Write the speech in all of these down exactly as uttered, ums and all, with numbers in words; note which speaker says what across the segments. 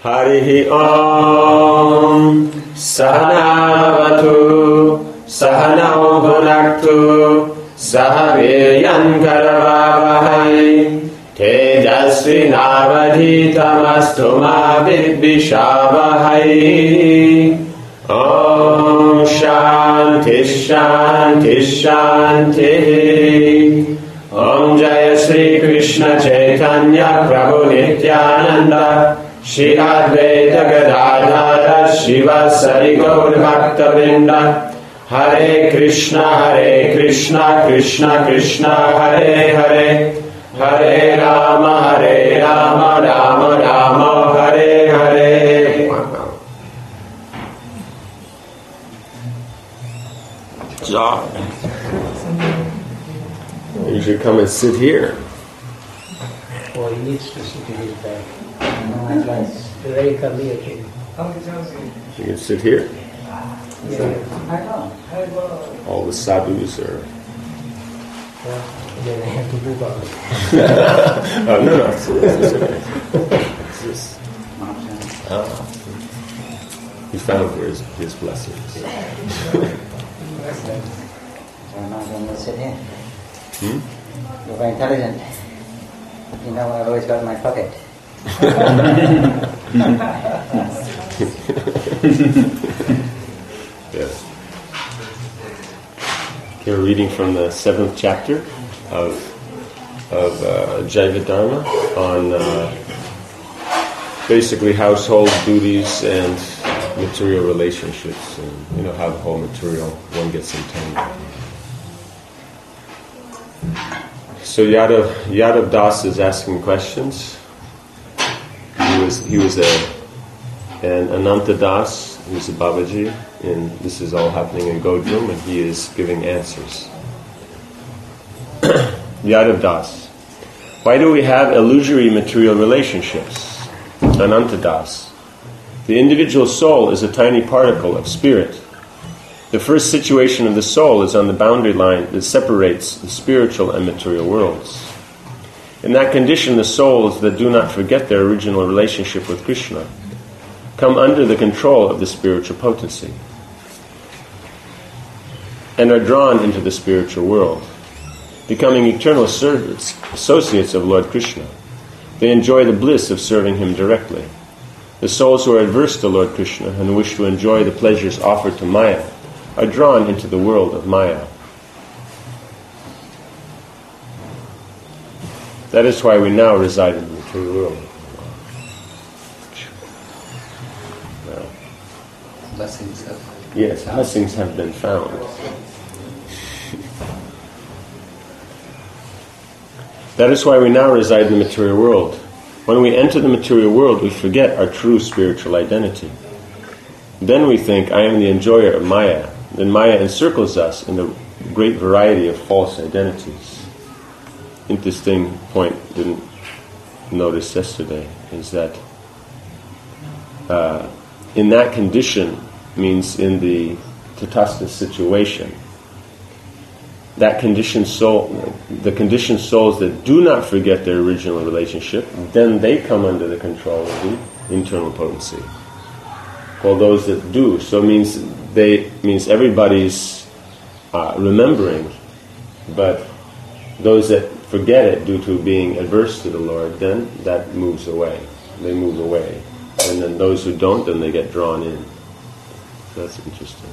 Speaker 1: Harihi Om Sahanavatu Sahanau Bhunaktu Sahaveyan Karavavahai Tejasvi Navadhitamastu Ma Vidvishavahai. Om Shanti Shanti Shanti. Om Jaya Sri Krishna Chaitanya Prabhu Nityananda Shri Advaita Gadadhara Shivasari Gaur Bhakta Vrinda. Hare Krishna Hare Krishna Krishna Krishna Hare Hare Hare Rama Hare Rama Rama Rama Hare Hare. Job. You should come and sit here.
Speaker 2: Well, he needs to sit in his bag. It's very convenient.
Speaker 1: You can sit here.
Speaker 2: Yeah.
Speaker 1: All the sadhus are.
Speaker 2: Well, then I have to move on.
Speaker 1: Oh, no, no. It's, it's okay. It's just, oh. He found for his, his blessings.
Speaker 3: I'm not going to sit here.
Speaker 1: Hmm?
Speaker 3: You're very intelligent. You know what I've always got in my pocket.
Speaker 1: Yes. We're reading from the seventh chapter of of uh, Jaiva Dharma on uh, basically household duties and material relationships, and you know how the whole material one gets entangled. So Yadav Yadav Das is asking questions. He was he was a an Ananta Das, who was a Babaji, and this is all happening in Godrum, and he is giving answers. Yadav Das, why do we have illusory material relationships? Ananta Das, the individual soul is a tiny particle of spirit. The first situation of the soul is on the boundary line that separates the spiritual and material worlds. In that condition, the souls that do not forget their original relationship with Krishna come under the control of the spiritual potency and are drawn into the spiritual world, becoming eternal servants, associates of Lord Krishna. They enjoy the bliss of serving him directly. The souls who are adverse to Lord Krishna and wish to enjoy the pleasures offered to Maya are drawn into the world of Maya. That is why we now reside in the material world. Well,
Speaker 4: blessings have
Speaker 1: yes, blessings have been found. That is why we now reside in the material world. When we enter the material world, we forget our true spiritual identity. Then we think, I am the enjoyer of Maya. Then Maya encircles us in the great variety of false identities. Interesting point, didn't notice yesterday, is that uh, in that condition, means in the tatastha situation, that conditioned soul, the conditioned souls that do not forget their original relationship, then they come under the control of the internal potency. While those that do, so means they means everybody's uh, remembering, but those that forget it due to being adverse to the Lord, then that moves away. They move away, and then those who don't, then they get drawn in. That's interesting.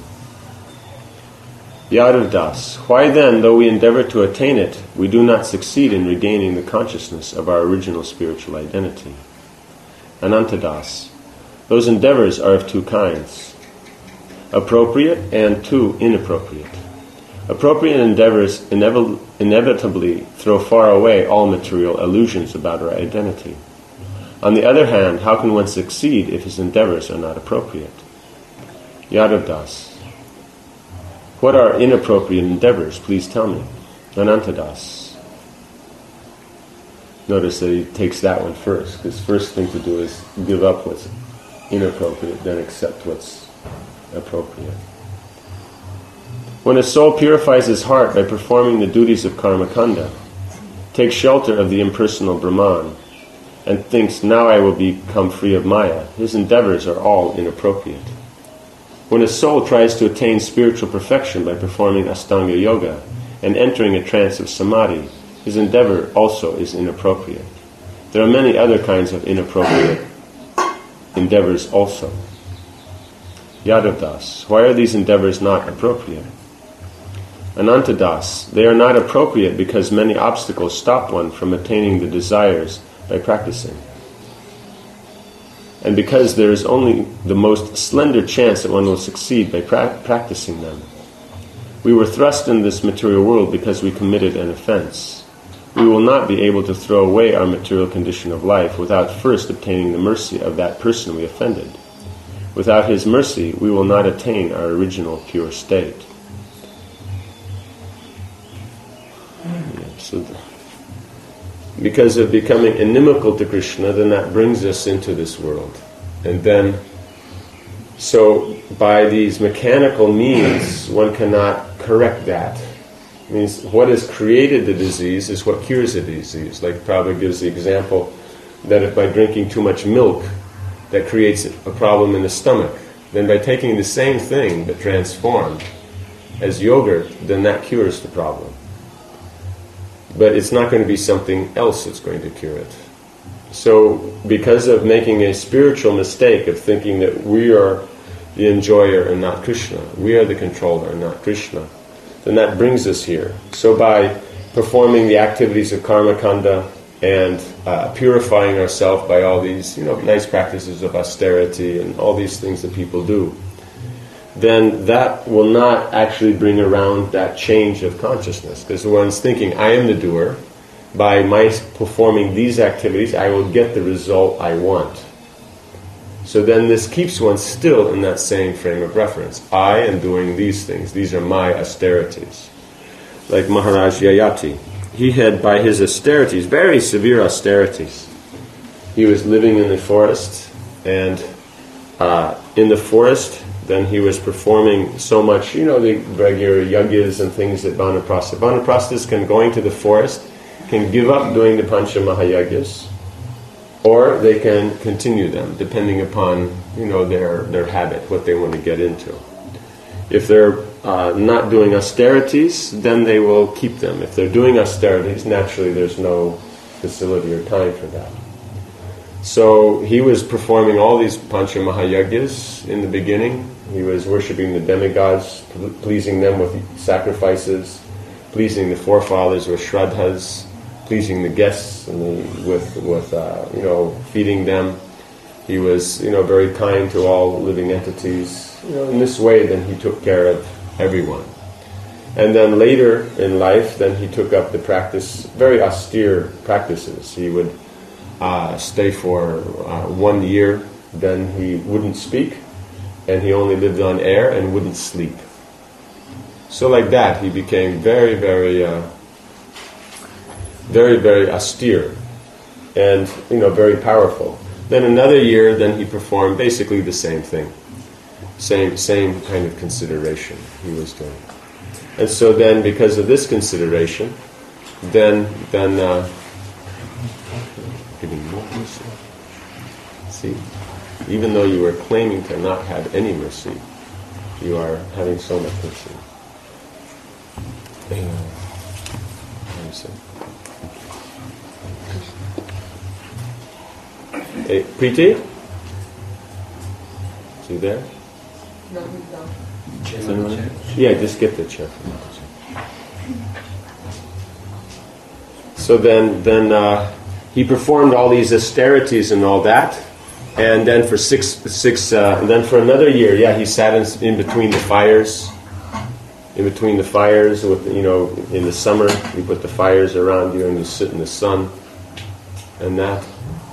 Speaker 1: Yadav Das, why then, though we endeavor to attain it, we do not succeed in regaining the consciousness of our original spiritual identity? Ananta Das, those endeavors are of two kinds, appropriate and two inappropriate. Appropriate endeavors inev- inevitably throw far away all material illusions about our identity. On the other hand, how can one succeed if his endeavors are not appropriate? Yadav Das, what are inappropriate endeavors? Please tell me. Ananta Das. Notice that he takes that one first, because first thing to do is give up what's inappropriate, then accept what's appropriate. When a soul purifies his heart by performing the duties of karma kanda, takes shelter of the impersonal Brahman, and thinks, now I will become free of Maya, his endeavors are all inappropriate. When a soul tries to attain spiritual perfection by performing Astanga Yoga and entering a trance of Samadhi, his endeavor also is inappropriate. There are many other kinds of inappropriate endeavors also. Yadavdas, why are these endeavors not appropriate? Anantadas, they are not appropriate because many obstacles stop one from attaining the desires by practicing. And because there is only the most slender chance that one will succeed by pra- practicing them. We were thrust in this material world because we committed an offense. We will not be able to throw away our material condition of life without first obtaining the mercy of that person we offended. Without his mercy, we will not attain our original pure state. Yeah, so the, because of becoming inimical to Krishna, then that brings us into this world. And then, so by these mechanical means, one cannot correct that. It means what has created the disease is what cures the disease. Like Prabhupada gives the example that if by drinking too much milk, that creates a problem in the stomach, then by taking the same thing but transformed as yogurt, then that cures the problem. But it's not going to be something else that's going to cure it. So because of making a spiritual mistake of thinking that we are the enjoyer and not Krishna, we are the controller and not Krishna, then that brings us here. So by performing the activities of karma kanda and uh, purifying ourselves by all these, you know, nice practices of austerity and all these things that people do, then that will not actually bring around that change of consciousness. Because one's thinking, I am the doer. By my performing these activities, I will get the result I want. So then this keeps one still in that same frame of reference. I am doing these things. These are my austerities. Like Maharaj Yayati. He had, by his austerities, very severe austerities, he was living in the forest, and uh, in the forest, then he was performing so much, you know, the regular yagyas and things that Vanaprastha. Vanaprasthas can, going to the forest, can give up doing the Pancha Mahayagyas, or they can continue them, depending upon, you know, their, their habit, what they want to get into. If they're uh, not doing austerities, then they will keep them. If they're doing austerities, naturally there's no facility or time for that. So he was performing all these Pancha Mahayagyas in the beginning. He was worshipping the demigods, pleasing them with sacrifices, pleasing the forefathers with shraddhas, pleasing the guests and the, with with uh, you know, feeding them. He was, you know, very kind to all living entities. You know, in this way, then he took care of everyone. And then later in life, then he took up the practice, very austere practices. He would uh, stay for uh, one year, then he wouldn't speak, and he only lived on air and wouldn't sleep. So like that, he became very, very, uh, very, very austere, and, you know, very powerful. Then another year, then he performed basically the same thing. Same same kind of consideration he was doing. And so then, because of this consideration, then, then, uh, giving more mercy. See, even though you were claiming to not have any mercy, you are having so much mercy. Hey, Preeti? Is he there?
Speaker 5: No, he's not.
Speaker 1: Is anyone? Yeah, just get the chair. So then, then uh, he performed all these austerities and all that, and then for six, six, uh, and then for another year, yeah, he sat in, in between the fires. In between the fires, with, you know, in the summer, you put the fires around you and you sit in the sun, and that.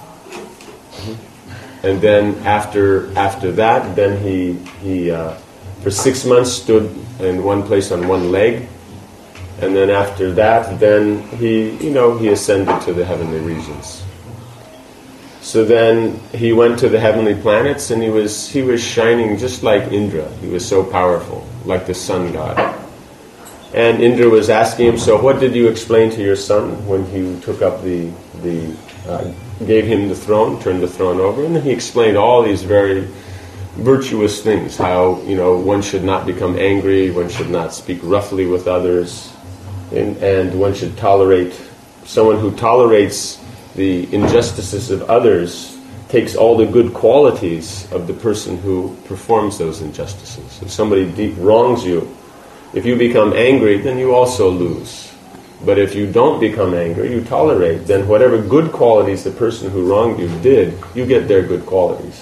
Speaker 1: And then after after that, then he he uh, for six months stood in one place on one leg, and then after that, then he you know he ascended to the heavenly regions. So then he went to the heavenly planets, and he was he was shining just like Indra. He was so powerful, like the sun god. And Indra was asking him, "So what did you explain to your son when he took up the the uh, gave him the throne, turned the throne over, and then he explained all these very virtuous things, how, you know, one should not become angry, one should not speak roughly with others, and, and one should tolerate, someone who tolerates the injustices of others takes all the good qualities of the person who performs those injustices. If somebody deep wrongs you, if you become angry, then you also lose. But if you don't become angry, you tolerate, then whatever good qualities the person who wronged you did, you get their good qualities.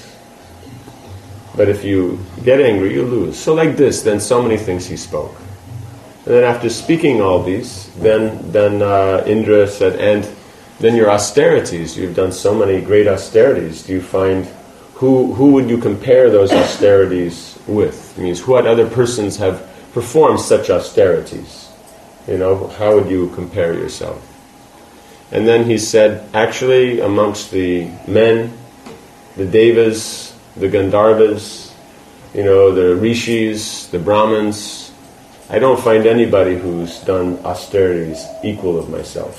Speaker 1: But if you get angry, you lose. So like this, then so many things he spoke. And then after speaking all these, then then uh, Indra said, and then your austerities, you've done so many great austerities, do you find, who who would you compare those austerities with? It means, what other persons have performed such austerities? You know, how would you compare yourself? And then he said, actually, amongst the men, the Devas, the Gandharvas, you know, the Rishis, the Brahmins, I don't find anybody who's done austerities equal of myself.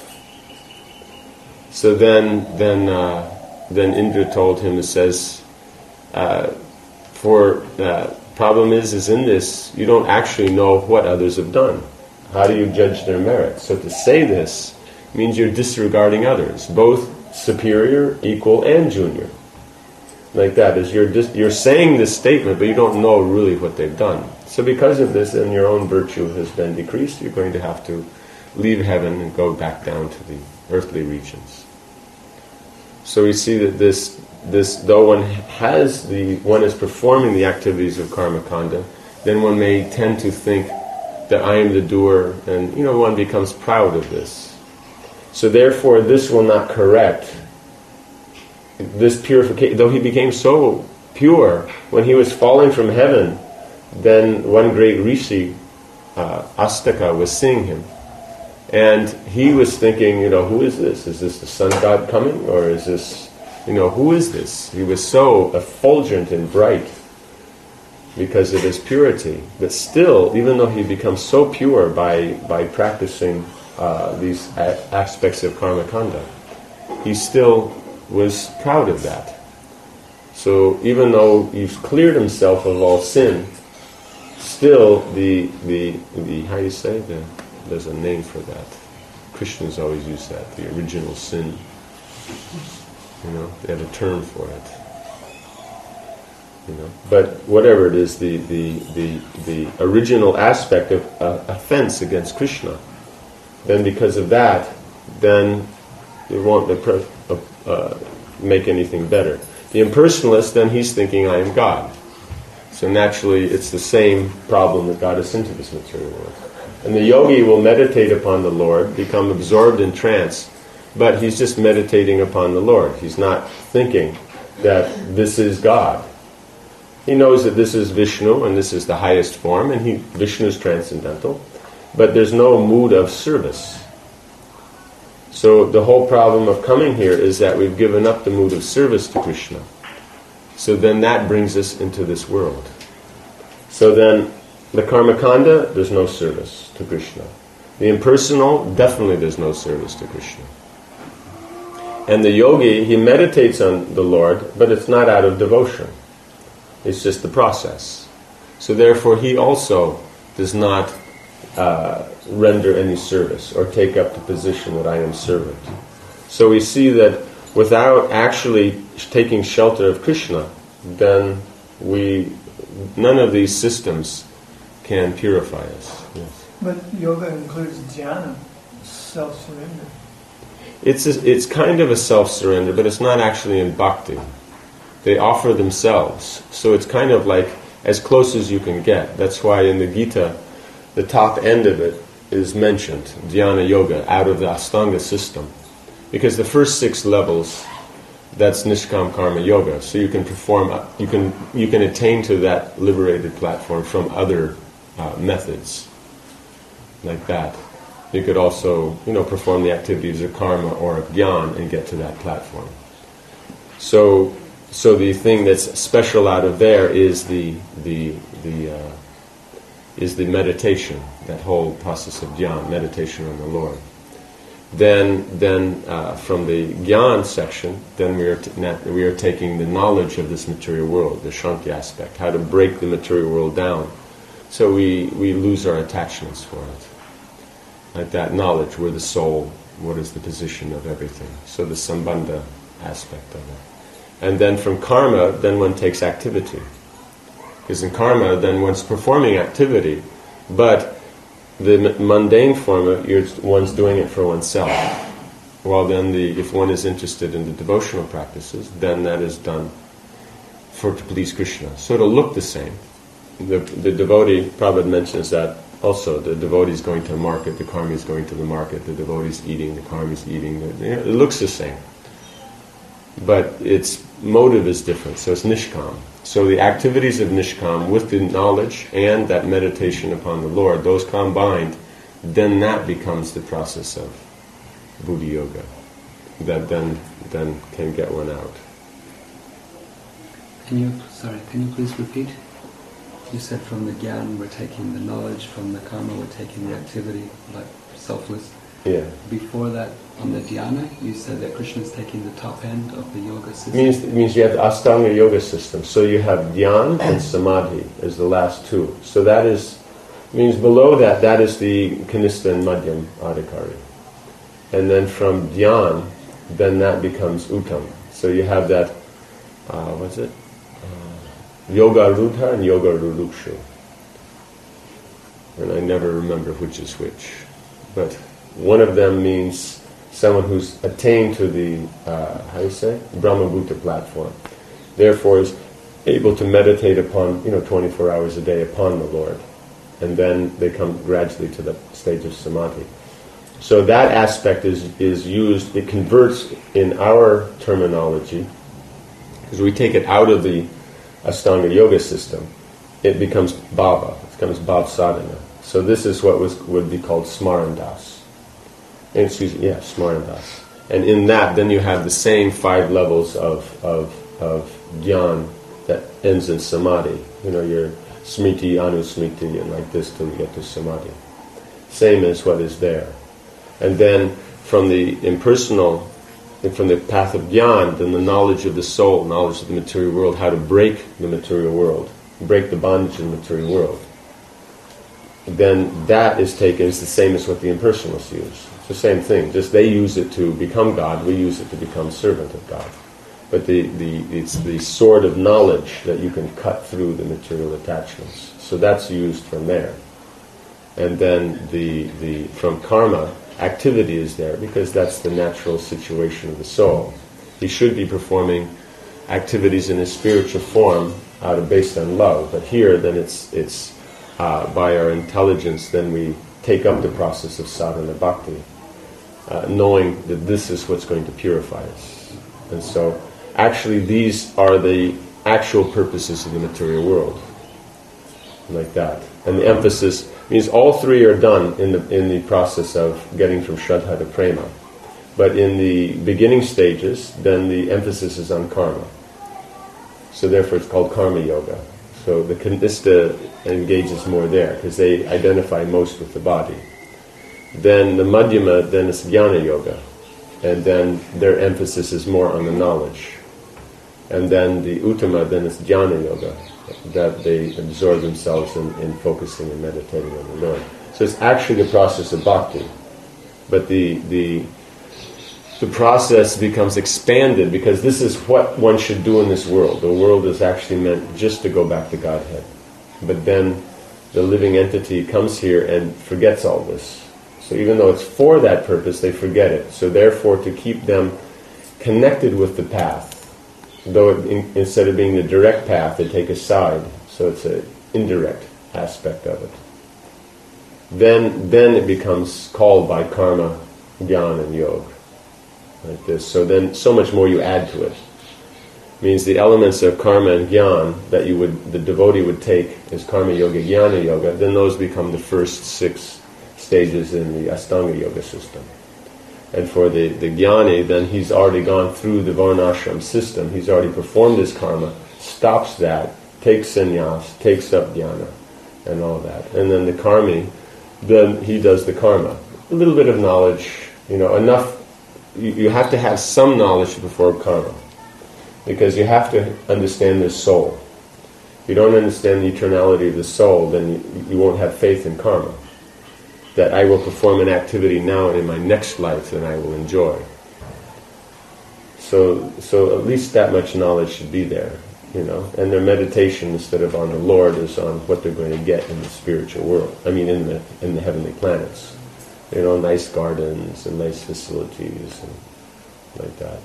Speaker 1: So then, then, uh, then Indra told him, it says, uh, for uh, problem is, is in this, you don't actually know what others have done. How do you judge their merit? So to say this means you're disregarding others, both superior, equal, and junior. Like that, is you're dis- you're saying this statement, but you don't know really what they've done. So because of this, and your own virtue has been decreased, you're going to have to leave heaven and go back down to the earthly regions. So we see that this, this though one has the, one is performing the activities of karma kanda, then one may tend to think that I am the doer, and you know, one becomes proud of this. So therefore, this will not correct this purification. Though he became so pure when he was falling from heaven, then one great rishi, uh, Astaka, was seeing him. And he was thinking, you know, who is this? Is this the sun god coming? Or is this, you know, who is this? He was so effulgent and bright because of his purity. But still, even though he becomes so pure by, by practicing uh, these a- aspects of karma kanda, he still was proud of that. So even though he's cleared himself of all sin, still the, the, the how do you say the there's a name for that. Christians always use that, the original sin. You know, they have a term for it. You know, but whatever it is, the the the, the original aspect of uh, offense against Krishna, then because of that, then it won't uh, uh, make anything better. The impersonalist, then he's thinking, I am God. So naturally, it's the same problem that got us into this material world. And the yogi will meditate upon the Lord, become absorbed in trance, but he's just meditating upon the Lord. He's not thinking that this is God. He knows that this is Vishnu and this is the highest form, and he, Vishnu is transcendental, but there's no mood of service. So the whole problem of coming here is that we've given up the mood of service to Krishna. So then that brings us into this world. So then the karma kanda, there's no service to Krishna. The impersonal, definitely there's no service to Krishna. And the yogi, he meditates on the Lord, but it's not out of devotion. It's just the process. So therefore he also does not uh, render any service or take up the position that I am servant. So we see that without actually taking shelter of Krishna, then we none of these systems can purify us. Yes.
Speaker 6: But yoga includes dhyana, self-surrender.
Speaker 1: It's a, it's kind of a self-surrender, but it's not actually in bhakti. They offer themselves. So it's kind of like as close as you can get. That's why in the Gita, the top end of it is mentioned, dhyana yoga, out of the Ashtanga system. Because the first six levels, that's Nishkam Karma Yoga. So you can perform, you can you can attain to that liberated platform from other uh, methods, like that. You could also, you know, perform the activities of karma or of jnana and get to that platform. So, so the thing that's special out of there is the the the uh, is the meditation, that whole process of jnana, meditation on the Lord. Then, then uh, from the Gyan section, then we are t- na- we are taking the knowledge of this material world, the Shanti aspect, how to break the material world down, so we, we lose our attachments for it. Like that knowledge, we're the soul, what is the position of everything. So the Sambandha aspect of it. And then from karma, then one takes activity. Because in karma, then one's performing activity, but the m- mundane form, you're, one's doing it for oneself. While then, the, if one is interested in the devotional practices, then that is done for to please Krishna. So it'll look the same. The, the devotee, Prabhupada mentions that also. The devotee is going to the market, the karmi is going to the market, the devotee is eating, the karmi is eating. The, you know, it looks the same. But its motive is different, so it's nishkam. So the activities of nishkam with the knowledge and that meditation upon the Lord, those combined, then that becomes the process of Buddha Yoga. That then then can get one out.
Speaker 4: Can you, sorry, can you please repeat? You said from the Gyan we're taking the knowledge, from the karma we're taking the activity, like selfless.
Speaker 1: Yeah.
Speaker 4: Before that, on the dhyana, you said that Krishna is taking the top end of the yoga system.
Speaker 1: It means, it means you have the Astanga Yoga system. So you have Dhyan and Samadhi as the last two. So that is, means below that, that is the Kanistha and Madhyam Adhikari. And then from Dhyan, then that becomes Uttam. So you have that, uh, what's it? Uh, Yoga Rudha and Yoga Rurukshu. And I never remember which is which. But one of them means someone who's attained to the, uh, how do you say, Brahmabhuta platform. Therefore is able to meditate upon, you know, twenty-four hours a day upon the Lord. And then they come gradually to the stage of Samadhi. So that aspect is, is used, it converts in our terminology, because we take it out of the Astanga Yoga system, it becomes Bhava, it becomes Bhav Sadhana. So this is what was would be called Smarandas. Excuse me, yeah, Smarandas. And in that, then you have the same five levels of of of Dhyan that ends in Samadhi. You know, your Smriti, Anusmriti, and like this till you get to Samadhi. Same as what is there. And then from the impersonal, from the path of Dhyan, then the knowledge of the soul, knowledge of the material world, how to break the material world, break the bondage in the material world. Then that is taken, it's the same as what the impersonalists use. It's the same thing, just they use it to become God, we use it to become servant of God. But the, the it's the sword of knowledge that you can cut through the material attachments. So that's used from there. And then the the from karma, activity is there because that's the natural situation of the soul. He should be performing activities in his spiritual form out of based on love. But here then it's it's uh, by our intelligence then we take up the process of sadhana bhakti, uh, knowing that this is what's going to purify us. And so actually these are the actual purposes of the material world. Like that. And the emphasis means all three are done in the in the process of getting from Shraddha to Prema. But in the beginning stages, then the emphasis is on karma. So therefore it's called karma yoga. So the Kanistha engages more there because they identify most with the body. Then the Madhyama, then it's Jnana yoga. And then their emphasis is more on the knowledge. And then the Uttama, then it's Jnana yoga, that they absorb themselves in, in focusing and meditating on the Lord. So it's actually the process of bhakti. But the the the process becomes expanded because this is what one should do in this world. The world is actually meant just to go back to Godhead. But then the living entity comes here and forgets all this. So even though it's for that purpose, they forget it. So therefore, to keep them connected with the path, though it, in, instead of being the direct path, they take a side. So it's an indirect aspect of it. Then, then it becomes called by karma, jnana, and yoga. Like this. So then, so much more you add to it. Means the elements of karma and jnana that you would, the devotee would take as karma yoga, jnana yoga. Then those become the first six stages in the Astanga yoga system. And for the, the jnani, then he's already gone through the varnashram system. He's already performed his karma, stops that, takes sannyas, takes up jnana, and all that. And then the karmi, then he does the karma. A little bit of knowledge, You know, enough. You, you have to have some knowledge before karma, because you have to understand the soul. If you don't understand the eternality of the soul, then you, you won't have faith in karma. That I will perform an activity now and in my next life that I will enjoy. So, so at least that much knowledge should be there, you know. And their meditation, instead of on the Lord, is on what they're going to get in the spiritual world. I mean, in the in the heavenly planets. You know, nice gardens and nice facilities and like that.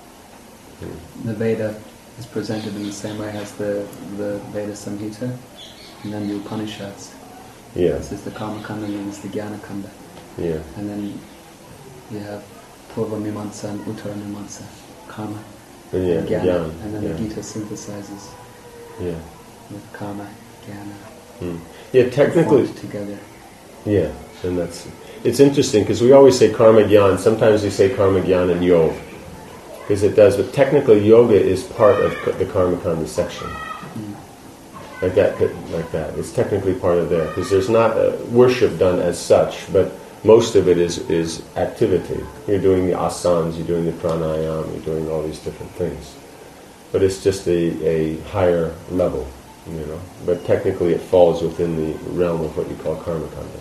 Speaker 1: Hmm.
Speaker 4: The Veda is presented in the same way as the the Veda Samhita, and then the Upanishads.
Speaker 1: Yeah.
Speaker 4: This is the Karma Kanda and then it's the Jnana Kanda.
Speaker 1: Yeah.
Speaker 4: And then you have Purva Mimamsa and Uttara Mimamsa, Karma
Speaker 1: And yeah,
Speaker 4: and Jnana.
Speaker 1: Jnana,
Speaker 4: And then
Speaker 1: yeah.
Speaker 4: the Gita synthesizes
Speaker 1: Yeah.
Speaker 4: with Karma, Jnana,
Speaker 1: Hmm. Yeah, technically,
Speaker 4: formed together.
Speaker 1: yeah, and that's, it's interesting because we always say karma gyan, sometimes we say karma gyan and yoga, because it does, but technically yoga is part of the karma kanda section.
Speaker 4: Mm.
Speaker 1: Like that, like that. It's technically part of there, because there's not a worship done as such, but most of it is, is activity. You're doing the asanas, you're doing the pranayama, you're doing all these different things. But it's just a, a higher level, you know. But technically it falls within the realm of what you call karma kanda.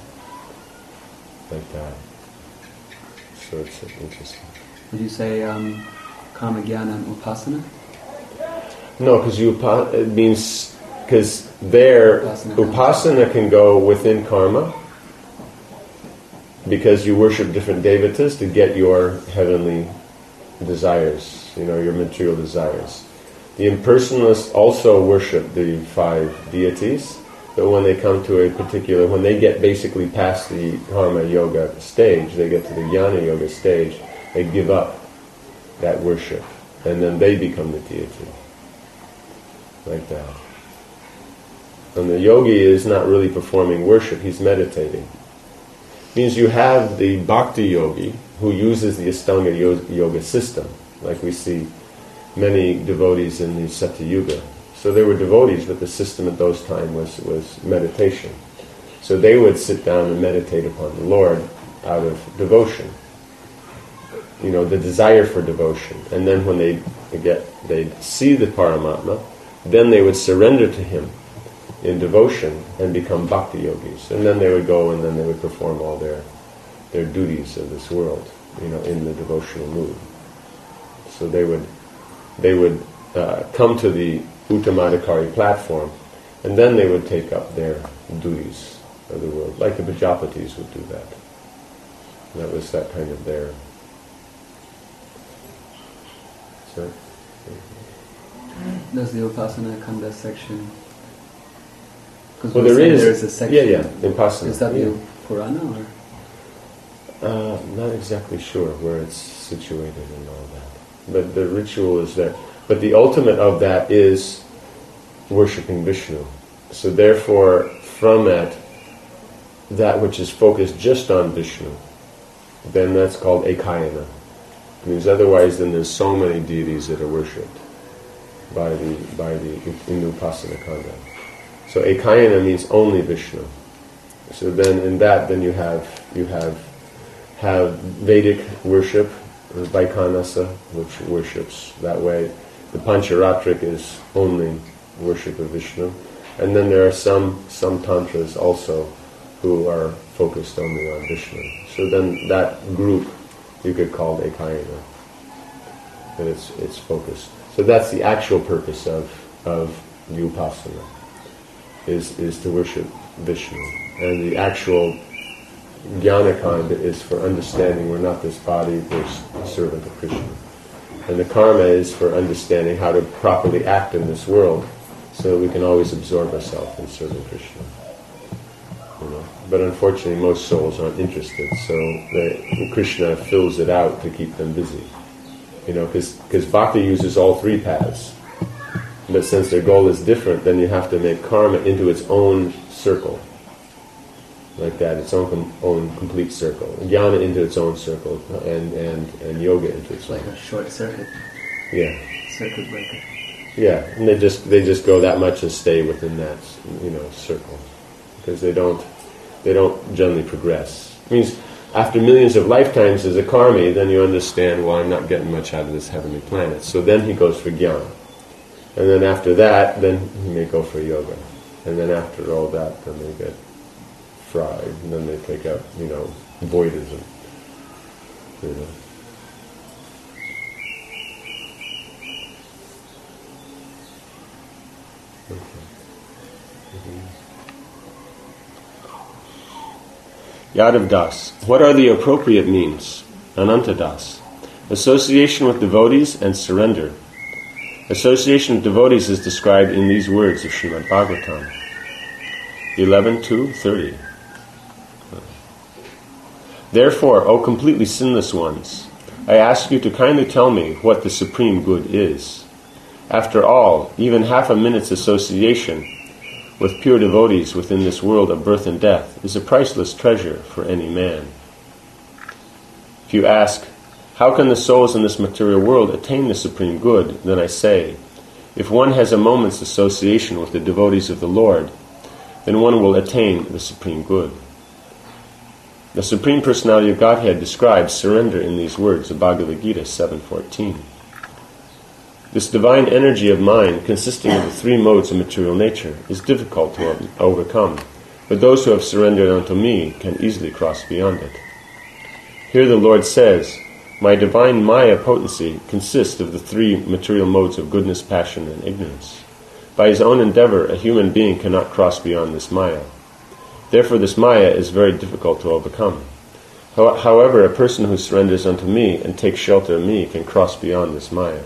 Speaker 1: Like that. So it's interesting.
Speaker 4: Would you say um, Karma, Jnana and Upasana?
Speaker 1: No, because upa- it means, because there,
Speaker 4: Upasana.
Speaker 1: upasana can go within karma, because you worship different devatas to get your heavenly desires, you know, your material desires. The impersonalists also worship the five deities, but when they come to a particular, when they get basically past the karma yoga stage, they get to the jnana yoga stage, they give up that worship, and then they become the deity. Like that. And the yogi is not really performing worship, he's meditating. Means you have the bhakti yogi who uses the Ashtanga yoga system, like we see many devotees in the Satyuga. So they were devotees, but the system at those times was, was meditation. So they would sit down and meditate upon the Lord out of devotion. You know, the desire for devotion. And then when they get, they'd see the Paramatma, then they would surrender to Him in devotion and become bhakti yogis. And then they would go and then they would perform all their their duties of this world, you know, in the devotional mood. So they would they would uh, come to the Uttamadhikari platform, and then they would take up their duties of the world, like the Prajapatis would do that. And that was that kind of their... So,
Speaker 4: Does the Upasana Kanda section... Because
Speaker 1: well,
Speaker 4: we
Speaker 1: there
Speaker 4: said
Speaker 1: is,
Speaker 4: there is a section.
Speaker 1: yeah, yeah, Upasana.
Speaker 4: Is that
Speaker 1: yeah.
Speaker 4: the Purana or?
Speaker 1: Uh, not exactly sure where it's situated and all that. But the ritual is there. But the ultimate of that is worshipping Vishnu. So therefore, from it, that which is focused just on Vishnu, then that's called Ekayana. Because otherwise then there's so many deities that are worshipped by the by the in the Upasana Kanda. So Ekayana means only Vishnu. So then in that then you have you have have Vedic worship, Vaikhanasa, which worships that way. The Pancharatric is only worship of Vishnu. And then there are some some tantras also who are focused only on Vishnu. So then that group you could call Ekayana. And it's it's focused. So that's the actual purpose of of the Upasana, is is to worship Vishnu. And the actual Jnana Kanda is for understanding we're not this body, we're a servant of Krishna. And the karma is for understanding how to properly act in this world so that we can always absorb ourselves in serving Krishna. You know? But unfortunately most souls aren't interested, so they, Krishna fills it out to keep them busy. You know, because bhakti uses all three paths. But since their goal is different, then you have to make karma into its own circle. Like that, its own com- own complete circle. Jnana into its own circle, and, and, and yoga into its
Speaker 4: Like
Speaker 1: own.
Speaker 4: a short circuit,
Speaker 1: Yeah,
Speaker 4: circuit breaker.
Speaker 1: yeah, and they just they just go that much and stay within that, you know, circle, because they don't they don't generally progress. It means after millions of lifetimes as a karmi, then you understand, well, I'm not getting much out of this heavenly planet. So then he goes for jnana. And then after that, then he may go for yoga. And then after all that, then they get fried. And then they take up, you know, voidism. You know. Okay. Mm-hmm. Yadav Das. What are the appropriate means? Ananta Das. Association with devotees and surrender. Association with devotees is described in these words of Srimad Bhagavatam. eleven two thirty. Therefore, O completely sinless ones, I ask you to kindly tell me what the supreme good is. After all, even half a minute's association with pure devotees within this world of birth and death is a priceless treasure for any man. If you ask, how can the souls in this material world attain the supreme good? Then I say, if one has a moment's association with the devotees of the Lord, then one will attain the supreme good. The Supreme Personality of Godhead describes surrender in these words of Bhagavad Gita seven fourteen. This divine energy of mind, consisting of the three modes of material nature, is difficult to overcome, but those who have surrendered unto me can easily cross beyond it. Here the Lord says, my divine Maya potency consists of the three material modes of goodness, passion, and ignorance. By his own endeavor, a human being cannot cross beyond this Maya. Therefore this Maya is very difficult to overcome. However, a person who surrenders unto me and takes shelter of me can cross beyond this Maya.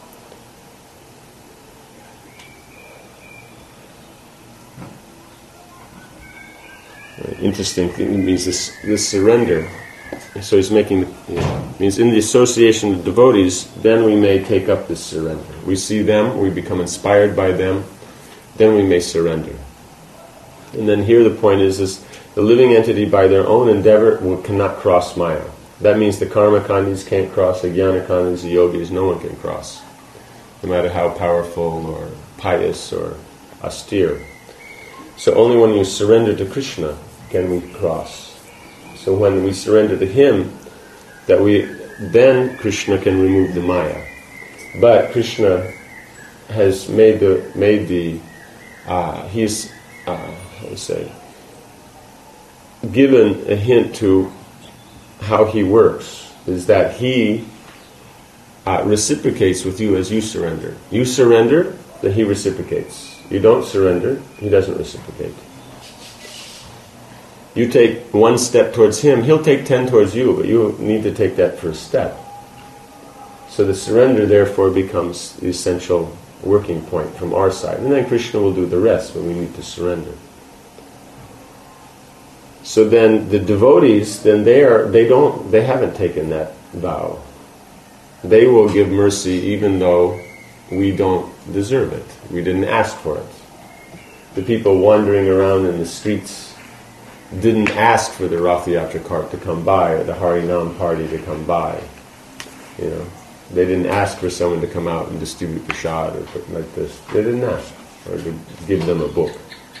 Speaker 1: Interesting thing means this, this surrender. So he's making, you know, means in the association with devotees, then we may take up this surrender. We see them, we become inspired by them, then we may surrender. And then here the point is, is the living entity by their own endeavor will, cannot cross Maya. That means the karma khandis can't cross, the jnana khandis, the yogis, no one can cross. No matter how powerful or pious or austere. So only when you surrender to Krishna can we cross. So when we surrender to him, that we then Krishna can remove the Maya. But Krishna has made the made the uh, he's uh, how to say given a hint to how he works, is that he uh, reciprocates with you as you surrender. You surrender, then he reciprocates. You don't surrender, he doesn't reciprocate. You take one step towards him, he'll take ten towards you, but you need to take that first step. So the surrender therefore becomes the essential working point from our side. And then Krishna will do the rest, but we need to surrender. So then the devotees, then they are they don't they haven't taken that vow. They will give mercy even though we don't deserve it. We didn't ask for it. The people wandering around in the streets didn't ask for the Rath Yatra cart to come by or the Harinam party to come by. You know, they didn't ask for someone to come out and distribute prasad or something like this. They didn't ask, or to give them a book.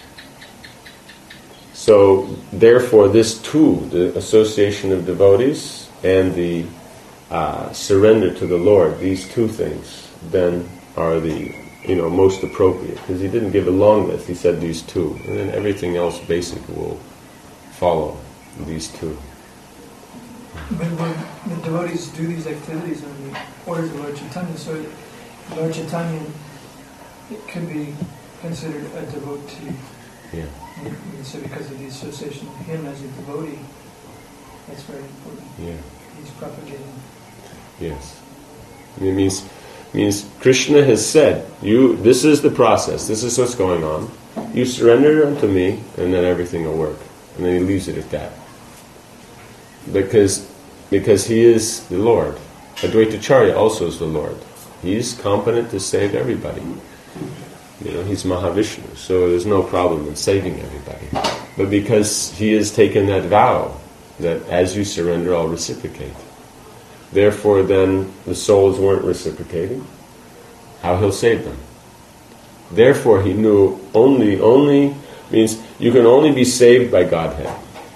Speaker 1: So, therefore, this too, the association of devotees and the uh, surrender to the Lord, these two things, then are the you know most appropriate. Because he didn't give a long list; he said these two, and then everything else basic will follow these two.
Speaker 6: But when the devotees do these activities on the orders of Lord Chaitanya, so Lord Chaitanya, it could be considered a devotee.
Speaker 1: Yeah.
Speaker 6: And so because of the association with him as a devotee, that's very important.
Speaker 1: Yeah.
Speaker 6: He's propagating.
Speaker 1: Yes. It means means Krishna has said, you this is the process, this is what's going on. You surrender unto me and then everything will work. And then he leaves it at that. Because because he is the Lord. Advaitacharya also is the Lord. He's competent to save everybody. You know, he's Mahavishnu, so there's no problem in saving everybody. But because he has taken that vow, that as you surrender, I'll reciprocate. Therefore, then, the souls weren't reciprocating. How he'll save them. Therefore, he knew only, only, means you can only be saved by Godhead.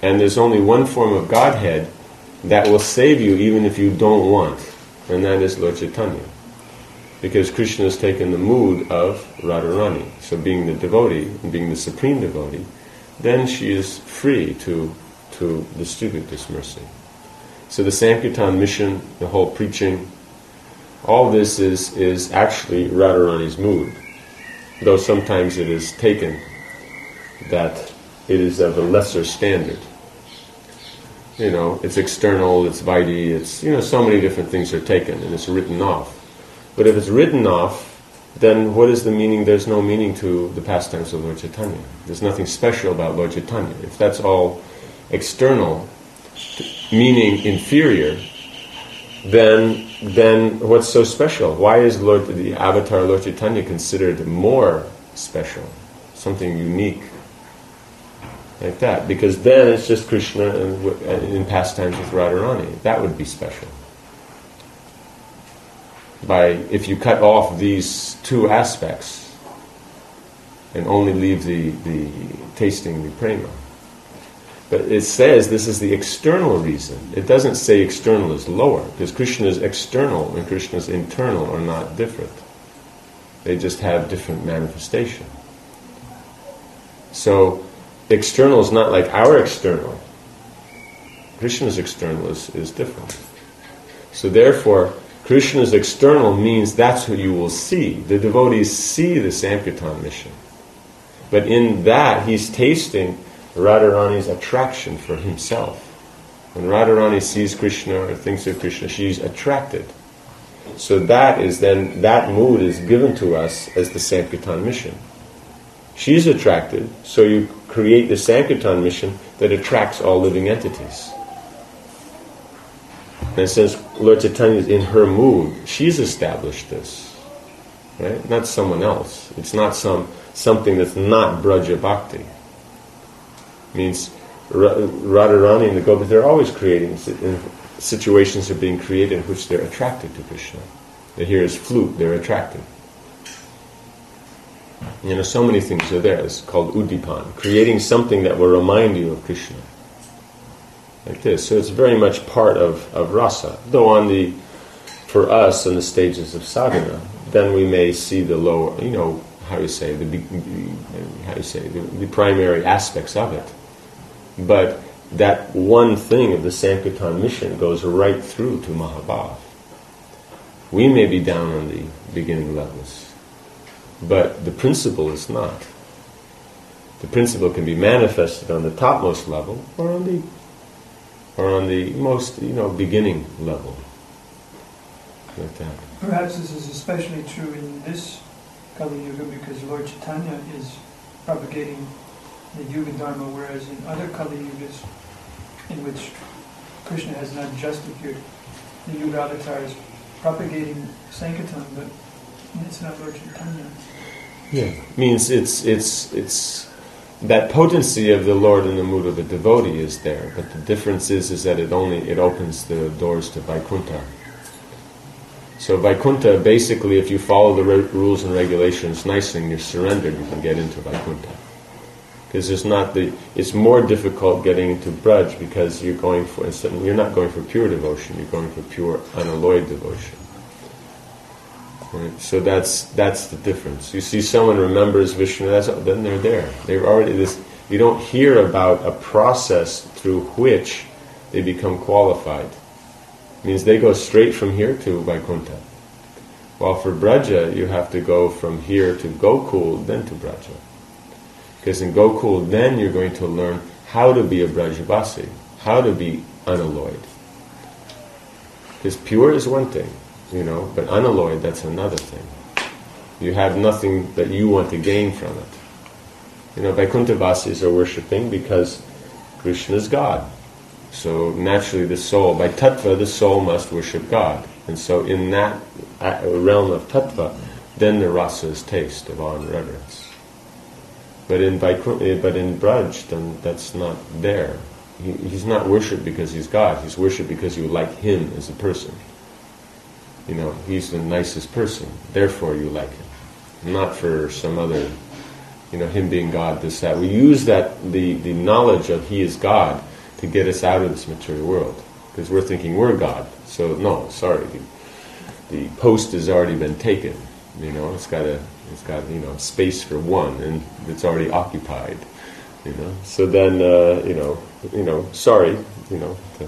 Speaker 1: And there's only one form of Godhead that will save you even if you don't want, and that is Lord Chaitanya. Because Krishna has taken the mood of Radharani. So being the devotee, and being the supreme devotee, then she is free to, to distribute this mercy. So the Sankirtan mission, the whole preaching, all this is, is actually Radharani's mood. Though sometimes it is taken that it is of a lesser standard. You know, it's external, it's Vaidhi, it's, you know, so many different things are taken and it's written off. But if it's written off, then what is the meaning? There's no meaning to the pastimes of Lord Chaitanya. There's nothing special about Lord Chaitanya. If that's all external, meaning inferior, then then what's so special? Why is Lord the avatar Lord Chaitanya considered more special, something unique, like that? Because then it's just Krishna and, and in pastimes with Radharani. That would be special. By if you cut off these two aspects and only leave the, the tasting the prema. But it says this is the external reason. It doesn't say external is lower, because Krishna's external and Krishna's internal are not different. They just have different manifestation. So external is not like our external. Krishna's external is, is different. So therefore, Krishna's external means that's what you will see. The devotees see the Sankirtan mission. But in that, he's tasting Radharani's attraction for himself. When Radharani sees Krishna or thinks of Krishna, she's attracted. So that is then, that mood is given to us as the Sankirtan mission. She's attracted, so you create the Sankirtan mission that attracts all living entities. And since Lord Chaitanya is in her mood, she's established this. Right? Not someone else. It's not some something that's not Braja Bhakti. It means Radharani and the Gopis, they're always creating, situations are being created in which they're attracted to Krishna. They hear his flute, they're attracted. You know, so many things are there. It's called Udipan, creating something that will remind you of Krishna. Like this. So it's very much part of, of rasa. Though on the, for us, in the stages of sadhana, then we may see the lower, you know, how you say, the, how you say, the, the primary aspects of it. But that one thing of the Sankirtan mission goes right through to Mahabhav. We may be down on the beginning levels, but the principle is not. The principle can be manifested on the topmost level or on the or on the most, you know, beginning level. Like that.
Speaker 6: Perhaps this is especially true in this Kali Yuga because Lord Chaitanya is propagating the Yuga Dharma, whereas in other Kali Yugas, in which Krishna has not just appeared, the Yuga Avatar is propagating Sankirtan, but it's not Lord Chaitanya.
Speaker 1: Yeah, means it's it's it's that potency of the Lord in the mood of the devotee is there, but the difference is is that it only it opens the doors to Vaikuntha. So Vaikuntha, basically, if you follow the re- rules and regulations nicely and you're surrendered, you can get into Vaikuntha. Because there's not the, it's more difficult getting into Braj because you're going for, you're not going for pure devotion, you're going for pure unalloyed devotion. Right? So that's that's the difference. You see someone remembers Vishnu, that's, then they're there. They've already this. You don't hear about a process through which they become qualified. It means they go straight from here to Vaikuntha. While for Braja, you have to go from here to Gokul, then to Braja. Because in Gokul, then you're going to learn how to be a Brajavasi, how to be unalloyed. Because pure is one thing, you know, but unalloyed, that's another thing. You have nothing that you want to gain from it. You know, Vaikuntha-vasis are worshipping because Krishna is God. So naturally the soul, by tattva, the soul must worship God. And so in that realm of tattva, then the rasa is taste of awe and reverence. But in Vaikuntha, but in Braj, then that's not there. He, he's not worshipped because he's God. He's worshipped because you like him as a person. You know, he's the nicest person. Therefore, you like him, not for some other, you know, him being God. This that we use that the the knowledge of he is God to get us out of this material world. Because we're thinking we're God. So, no, sorry. The, the post has already been taken. You know, it's got a, it's got, you know, space for one, and it's already occupied. You know, so then, uh, you know, you know, sorry, you know, to,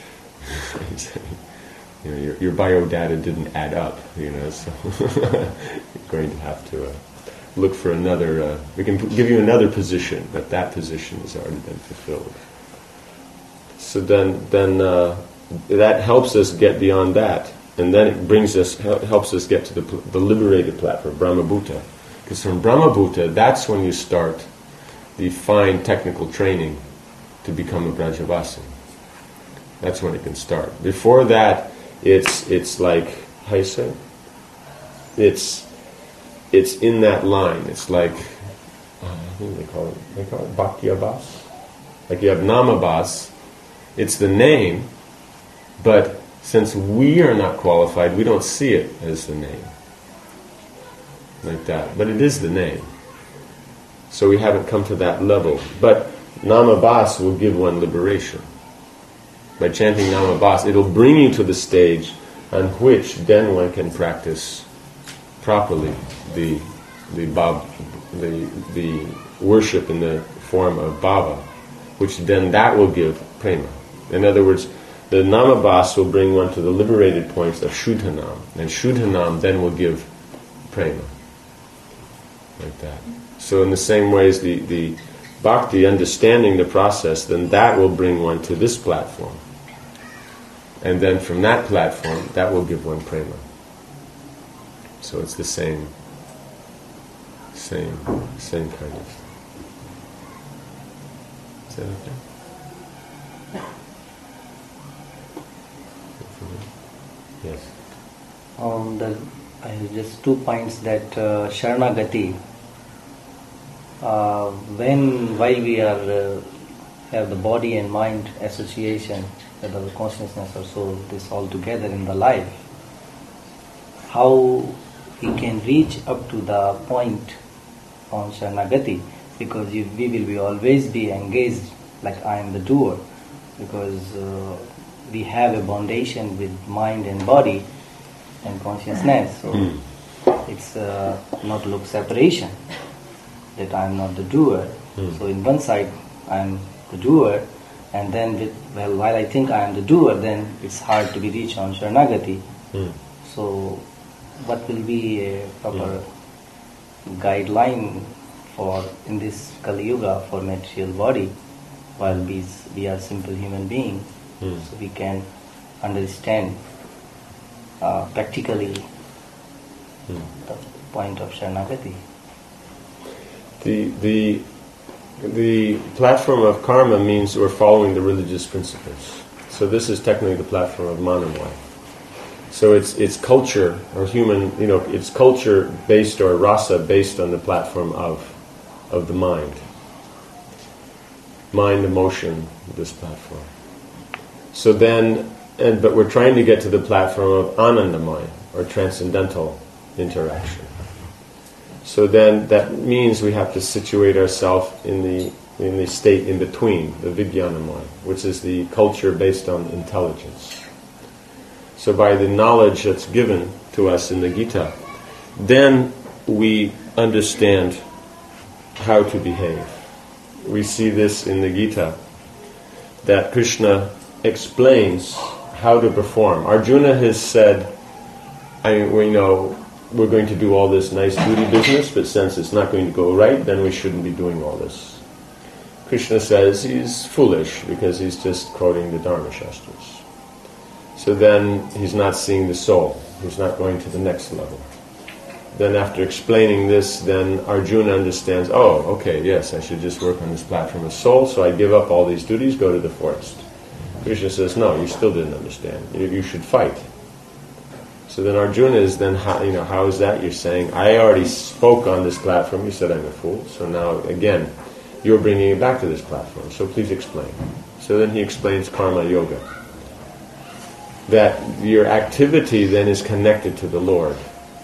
Speaker 1: you know, your, your biodata didn't add up, you know, so you're going to have to uh, look for another, uh, we can p- give you another position, but that position has already been fulfilled. So then, then uh, that helps us get beyond that, and then it brings us, helps us get to the, the liberated platform, Brahmabhuta. Because from Brahmabhuta, that's when you start the fine technical training to become a Brajavasin. That's when it can start. Before that, it's it's like, how you say? It's it's in that line. It's like, uh, what do they call it? They call it Bhakti-abhas. Like you have Namabhas. It's the name, but since we are not qualified, we don't see it as the name. Like that. But it is the name. So we haven't come to that level. But Namabhas will give one liberation. By chanting Namabhas, it'll bring you to the stage on which then one can practice properly the the bab, the the worship in the form of bhava, which then that will give prema. In other words, the Namabhas will bring one to the liberated points of Shuddhanam, and Shuddhanam then will give prema. Like that. So in the same way as the, the bhakti, understanding the process, then that will bring one to this platform. And then from that platform, that will give one prema. So it's the same, same, same kind of. Is that okay? Yes.
Speaker 3: Um, the, I have just two points that uh, Sharanagati, uh, when, while we are uh, have the body and mind association, that our consciousness or soul, this all together in the life, how we can reach up to the point on Sharanagati, because you, we will be always be engaged like I am the doer, because uh, we have a foundation with mind and body and consciousness, so mm. it's uh, not look separation, that I am not the doer. Mm. So in one side I am the doer, and then with, well, while I think I am the doer, then it's hard to be reached on Sharanagati. Mm. So what will be a proper mm. guideline for in this Kali Yuga for material body, while we, we are simple human beings, mm. so we can understand uh, practically mm. the point of Sharanagati.
Speaker 1: The the the platform of karma means we're following the religious principles. So this is technically the platform of Manamaya. So it's it's culture or human, you know, it's culture based or rasa based on the platform of of the mind. Mind, emotion, this platform. So then, and but we're trying to get to the platform of Anandamaya, or transcendental interaction. So then that means we have to situate ourselves in the in the state in between, the Vijnanamaya, which is the culture based on intelligence. So by the knowledge that's given to us in the Gita, then we understand how to behave. We see this in the Gita, that Krishna explains how to perform. Arjuna has said, I, we know we're going to do all this nice duty business, but since it's not going to go right, then we shouldn't be doing all this. Krishna says he's foolish because he's just quoting the Dharma Shastras. So then he's not seeing the soul. He's not going to the next level. Then after explaining this, then Arjuna understands, oh, okay, yes, I should just work on this platform of soul, so I give up all these duties, go to the forest. Krishna says, no, you still didn't understand. You, you should fight. So then Arjuna is then, how, you know, how is that? You're saying, I already spoke on this platform, you said I'm a fool, so now, again, you're bringing it back to this platform, so please explain. So then he explains karma yoga. That your activity then is connected to the Lord.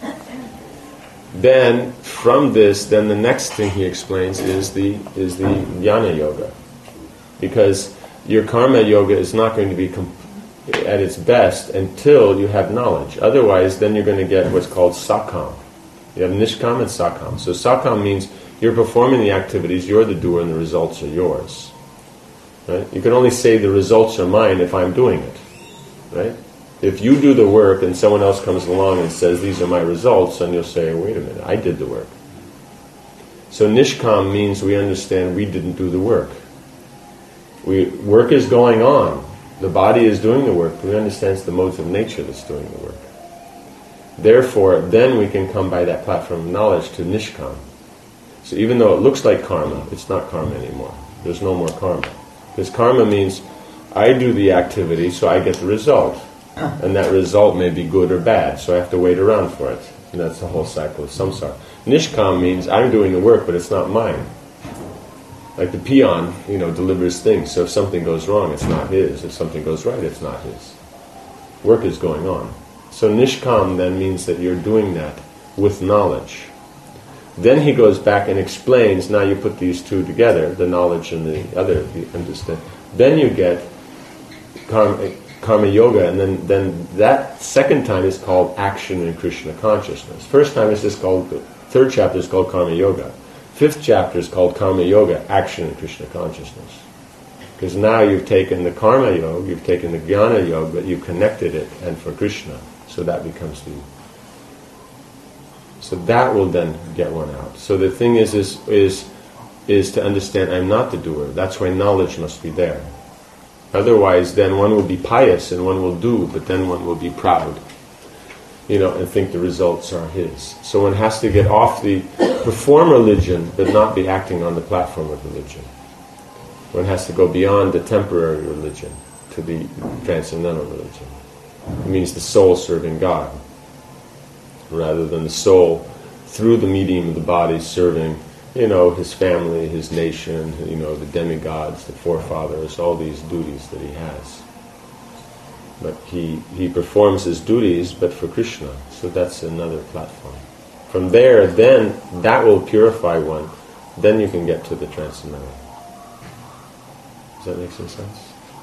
Speaker 1: Then, from this, then the next thing he explains is the is the jnana yoga. Because your karma yoga is not going to be com- at its best until you have knowledge. Otherwise, then you're going to get what's called sakam. You have nishkam and sakam. So sakam means you're performing the activities, you're the doer, and the results are yours. Right? You can only say the results are mine if I'm doing it. Right? If you do the work and someone else comes along and says, these are my results, then you'll say, wait a minute, I did the work. So nishkam means we understand we didn't do the work. We, work is going on. The body is doing the work. We understand it's the modes of nature that's doing the work. Therefore, then we can come by that platform of knowledge to nishkam. So even though it looks like karma, it's not karma anymore. There's no more karma. Because karma means I do the activity so I get the result. And that result may be good or bad, so I have to wait around for it. And that's the whole cycle of samsara. Nishkam means I'm doing the work, but it's not mine. Like the peon, you know, delivers things. So if something goes wrong, it's not his. If something goes right, it's not his. Work is going on. So nishkam then means that you're doing that with knowledge. Then he goes back and explains, now you put these two together, the knowledge and the other, the understand. Then you get karma, karma yoga, and then, then that second time is called action in Krishna consciousness. First time is just called, the third chapter is called karma yoga. Fifth chapter is called karma yoga, action in Krishna consciousness. Because now you've taken the karma yoga, you've taken the jnana yoga, but you've connected it, and for Krishna. So that becomes the... So that will then get one out. So the thing is, is, is, is to understand I'm not the doer. That's why knowledge must be there. Otherwise, then one will be pious and one will do, but then one will be proud, you know, and think the results are his. So one has to get off the, perform religion, but not be acting on the platform of religion. One has to go beyond the temporary religion to the transcendental religion. It means the soul serving God, rather than the soul through the medium of the body serving, you know, his family, his nation, you know, the demigods, the forefathers, all these duties that he has. But he, he performs his duties, but for Krishna. So that's another platform. From there, then, that will purify one. Then you can get to the transcendental. Does that make some sense?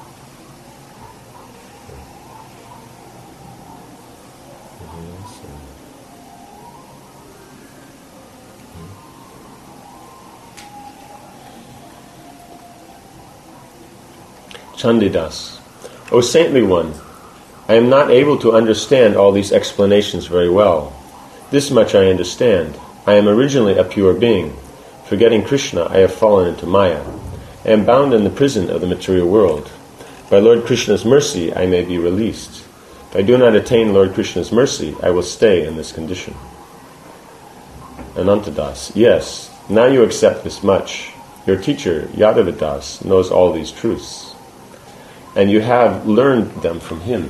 Speaker 1: Chandidas. O saintly one, I am not able to understand all these explanations very well. This much I understand. I am originally a pure being. Forgetting Krishna, I have fallen into Maya. I am bound in the prison of the material world. By Lord Krishna's mercy, I may be released. If I do not attain Lord Krishna's mercy, I will stay in this condition. Anantadas. Yes, now you accept this much. Your teacher, Yadavadas, knows all these truths. And you have learned them from him.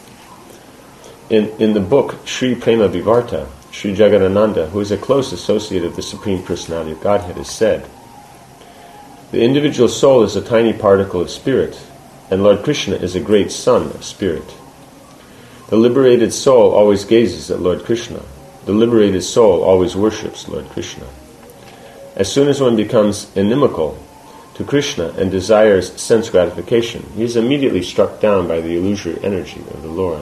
Speaker 1: In, in the book Sri Prema Vivarta, Sri Jagadananda, who is a close associate of the Supreme Personality of Godhead, has said, the individual soul is a tiny particle of spirit, and Lord Krishna is a great sun of spirit. The liberated soul always gazes at Lord Krishna. The liberated soul always worships Lord Krishna. As soon as one becomes inimical to Krishna and desires sense gratification, he is immediately struck down by the illusory energy of the Lord.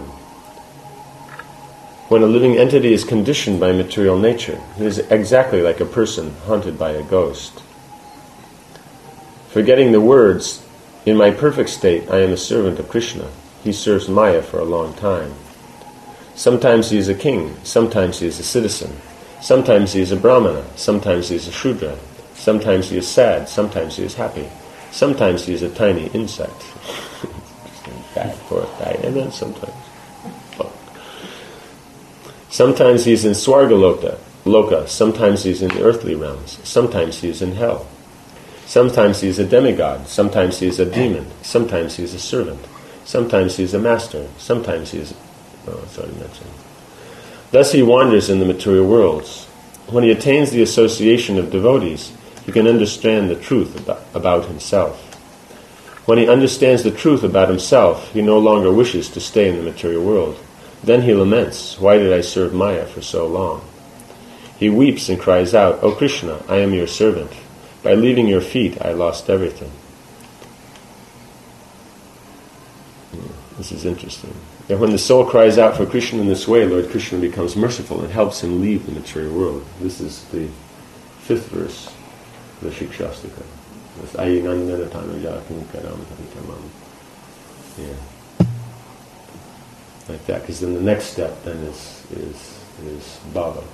Speaker 1: When a living entity is conditioned by material nature, he is exactly like a person haunted by a ghost. Forgetting the words, in my perfect state I am a servant of Krishna, he serves Maya for a long time. Sometimes he is a king, sometimes he is a citizen, sometimes he is a brahmana, sometimes he is a shudra, sometimes he is sad, sometimes he is happy, sometimes he is a tiny insect. Bad for a guy, and then sometimes. Oh. Sometimes he is in Swargalota, Loka, sometimes he is in the earthly realms, sometimes he is in hell. Sometimes he is a demigod, sometimes he is a demon, sometimes he is a servant, sometimes he is a master, sometimes he is... Oh, sorry to mention. Thus he wanders in the material worlds. When he attains the association of devotees, he can understand the truth about, about himself. When he understands the truth about himself, he no longer wishes to stay in the material world. Then he laments, why did I serve Maya for so long? He weeps and cries out, O Krishna, I am your servant. By leaving your feet, I lost everything. This is interesting. And when the soul cries out for Krishna in this way, Lord Krishna becomes merciful and helps him leave the material world. This is the fifth verse of the Shikshastika. That's Ayi Nandana Tanu Yakin Karam Tamam. Yeah. Like that, because then the next step then is is is bhava.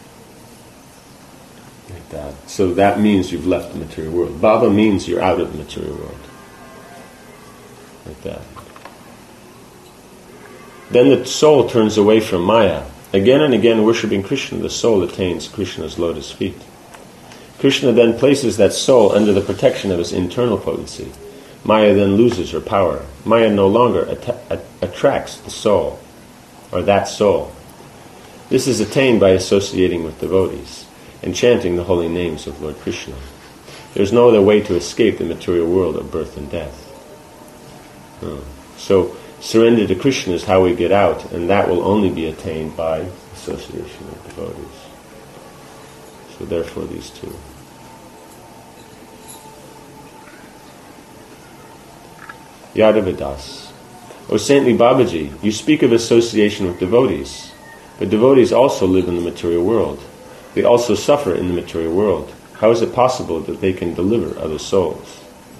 Speaker 1: Like that. So that means you've left the material world. Bhava means you're out of the material world. Like that. Then the soul turns away from Maya. Again and again worshipping Krishna, the soul attains Krishna's lotus feet. Krishna then places that soul under the protection of his internal potency. Maya then loses her power. Maya no longer att- attracts the soul, or that soul. This is attained by associating with devotees and chanting the holy names of Lord Krishna. There is no other way to escape the material world of birth and death. Oh. So, surrender to Krishna is how we get out, and that will only be attained by association with devotees. So therefore these two. Yadavadas. O saintly Babaji, you speak of association with devotees, but devotees also live in the material world. They also suffer in the material world. How is it possible that they can deliver other souls?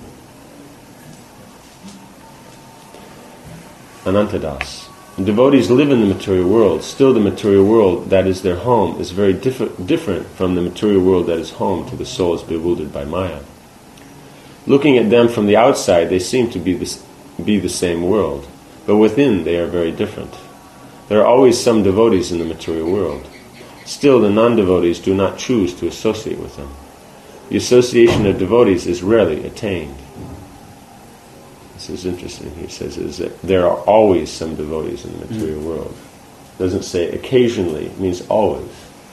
Speaker 1: Anantadas. Devotees live in the material world. Still the material world that is their home is very diff- different from the material world that is home to the souls bewildered by Maya. Looking at them from the outside, they seem to be the, be the same world, but within they are very different. There are always some devotees in the material world. Still the non-devotees do not choose to associate with them. The association of devotees is rarely attained. This is interesting. He says is that there are always some devotees in the material mm. world. It doesn't say occasionally, it means always.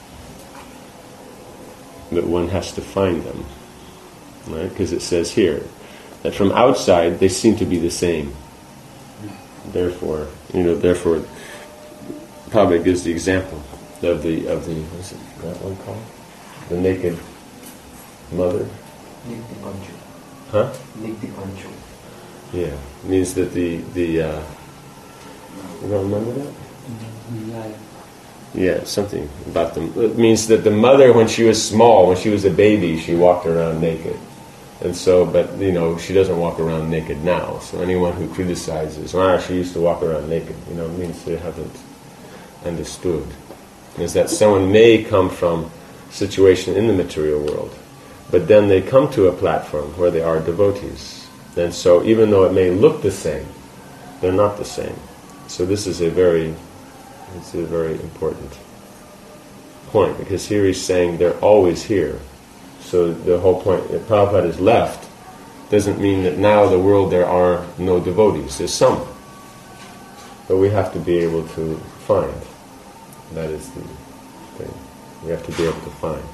Speaker 1: But one has to find them. Right? Because it says here that from outside they seem to be the same. Therefore, you know, therefore Prabhupada gives the example of the of the what's it, that one called? The naked mother?
Speaker 4: Nikti Panchu.
Speaker 1: Huh?
Speaker 4: Nikti Panchu.
Speaker 1: Yeah, it means that the, the uh, you don't remember that?
Speaker 4: Yeah.
Speaker 1: Yeah, something about them. It means that the mother, when she was small, when she was a baby, she walked around naked. And so, but, you know, she doesn't walk around naked now. So anyone who criticizes, ah, she used to walk around naked, you know, it means they haven't understood. Is that someone may come from a situation in the material world, but then they come to a platform where they are devotees. And so even though it may look the same, they're not the same. So this is a very, it's a very important point, because here he's saying they're always here. So the whole point, if Prabhupada is left, doesn't mean that now the world there are no devotees. There's some. But we have to be able to find. That is the thing. We have to be able to find.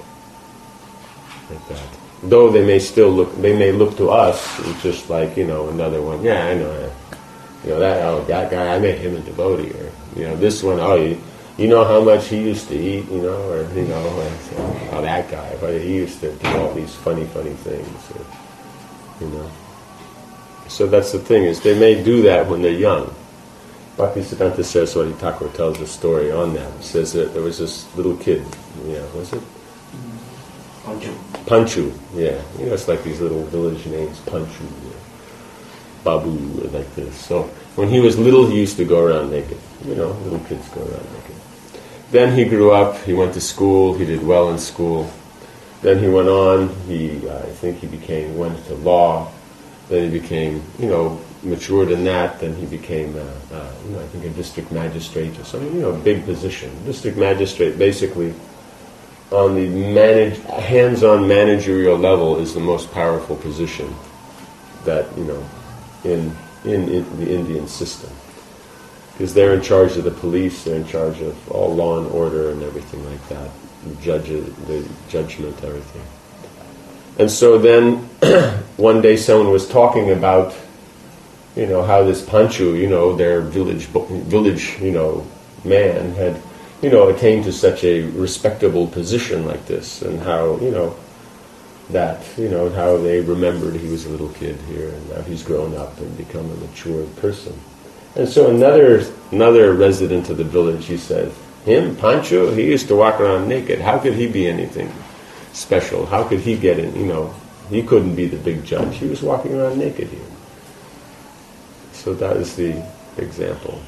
Speaker 1: Like that. Though they may still look, they may look to us just like, you know, another one. Yeah, I know. You know, that, oh, that guy, I met him in devotee. Or, you know, this one, oh, you, you know how much he used to eat, you know, or, you know, or, oh, that guy, but he used to do all these funny, funny things, or, you know. So that's the thing, is they may do that when they're young. Bhaktisiddhanta Saraswati Thakur tells a story on that. He says that there was this little kid, yeah, was it?
Speaker 4: Panchu.
Speaker 1: Panchu, yeah. You know, it's like these little village names, Panchu, yeah. Babu, like this. So when he was little, he used to go around naked. You know, little kids go around naked. Then he grew up, he went to school, he did well in school. Then he went on, he, uh, I think he became, went to law. Then he became, you know, matured in that. Then he became, uh, uh, you know, I think a district magistrate or something, you know, a big position. District magistrate, basically, on the manage, hands-on managerial level is the most powerful position that, you know, in, in, in the Indian system. Because they're in charge of the police, they're in charge of all law and order and everything like that. Judges, the judgment, everything. And so then, one day someone was talking about, you know, how this Panchu, you know, their village, village, you know, man had, you know, attained to such a respectable position like this, and how, you know, that, you know, how they remembered he was a little kid here, and now he's grown up and become a mature person. And so another another resident of the village, he said, him, Pancho, he used to walk around naked. How could he be anything special? How could he get in? You know, he couldn't be the big judge. He was walking around naked here. So that is the example.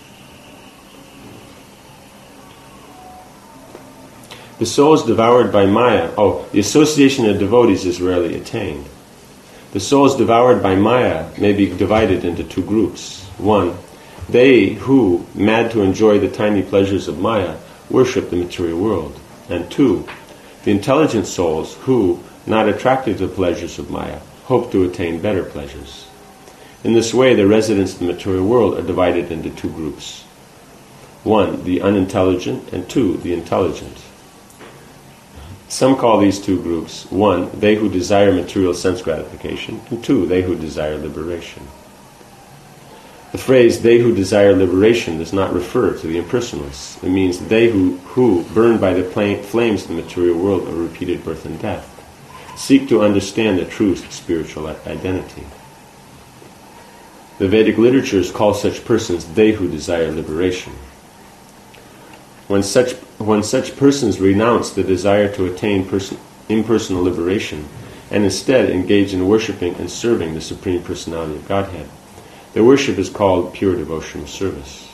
Speaker 1: The soul is devoured by Maya. Oh, the association of devotees is rarely attained. The soul is devoured by Maya may be divided into two groups. One, they who, mad to enjoy the tiny pleasures of Maya, worship the material world. And two, the intelligent souls who, not attracted to the pleasures of Maya, hope to attain better pleasures. In this way, the residents of the material world are divided into two groups. One, the unintelligent, and two, the intelligent. Some call these two groups, one, they who desire material sense gratification, and two, they who desire liberation. The phrase, they who desire liberation, does not refer to the impersonalists. It means they who, who burned by the flames of the material world of repeated birth and death, seek to understand the true spiritual identity. The Vedic literatures call such persons they who desire liberation. When such, when such persons renounce the desire to attain person, impersonal liberation and instead engage in worshipping and serving the Supreme Personality of Godhead, their worship is called pure devotional service.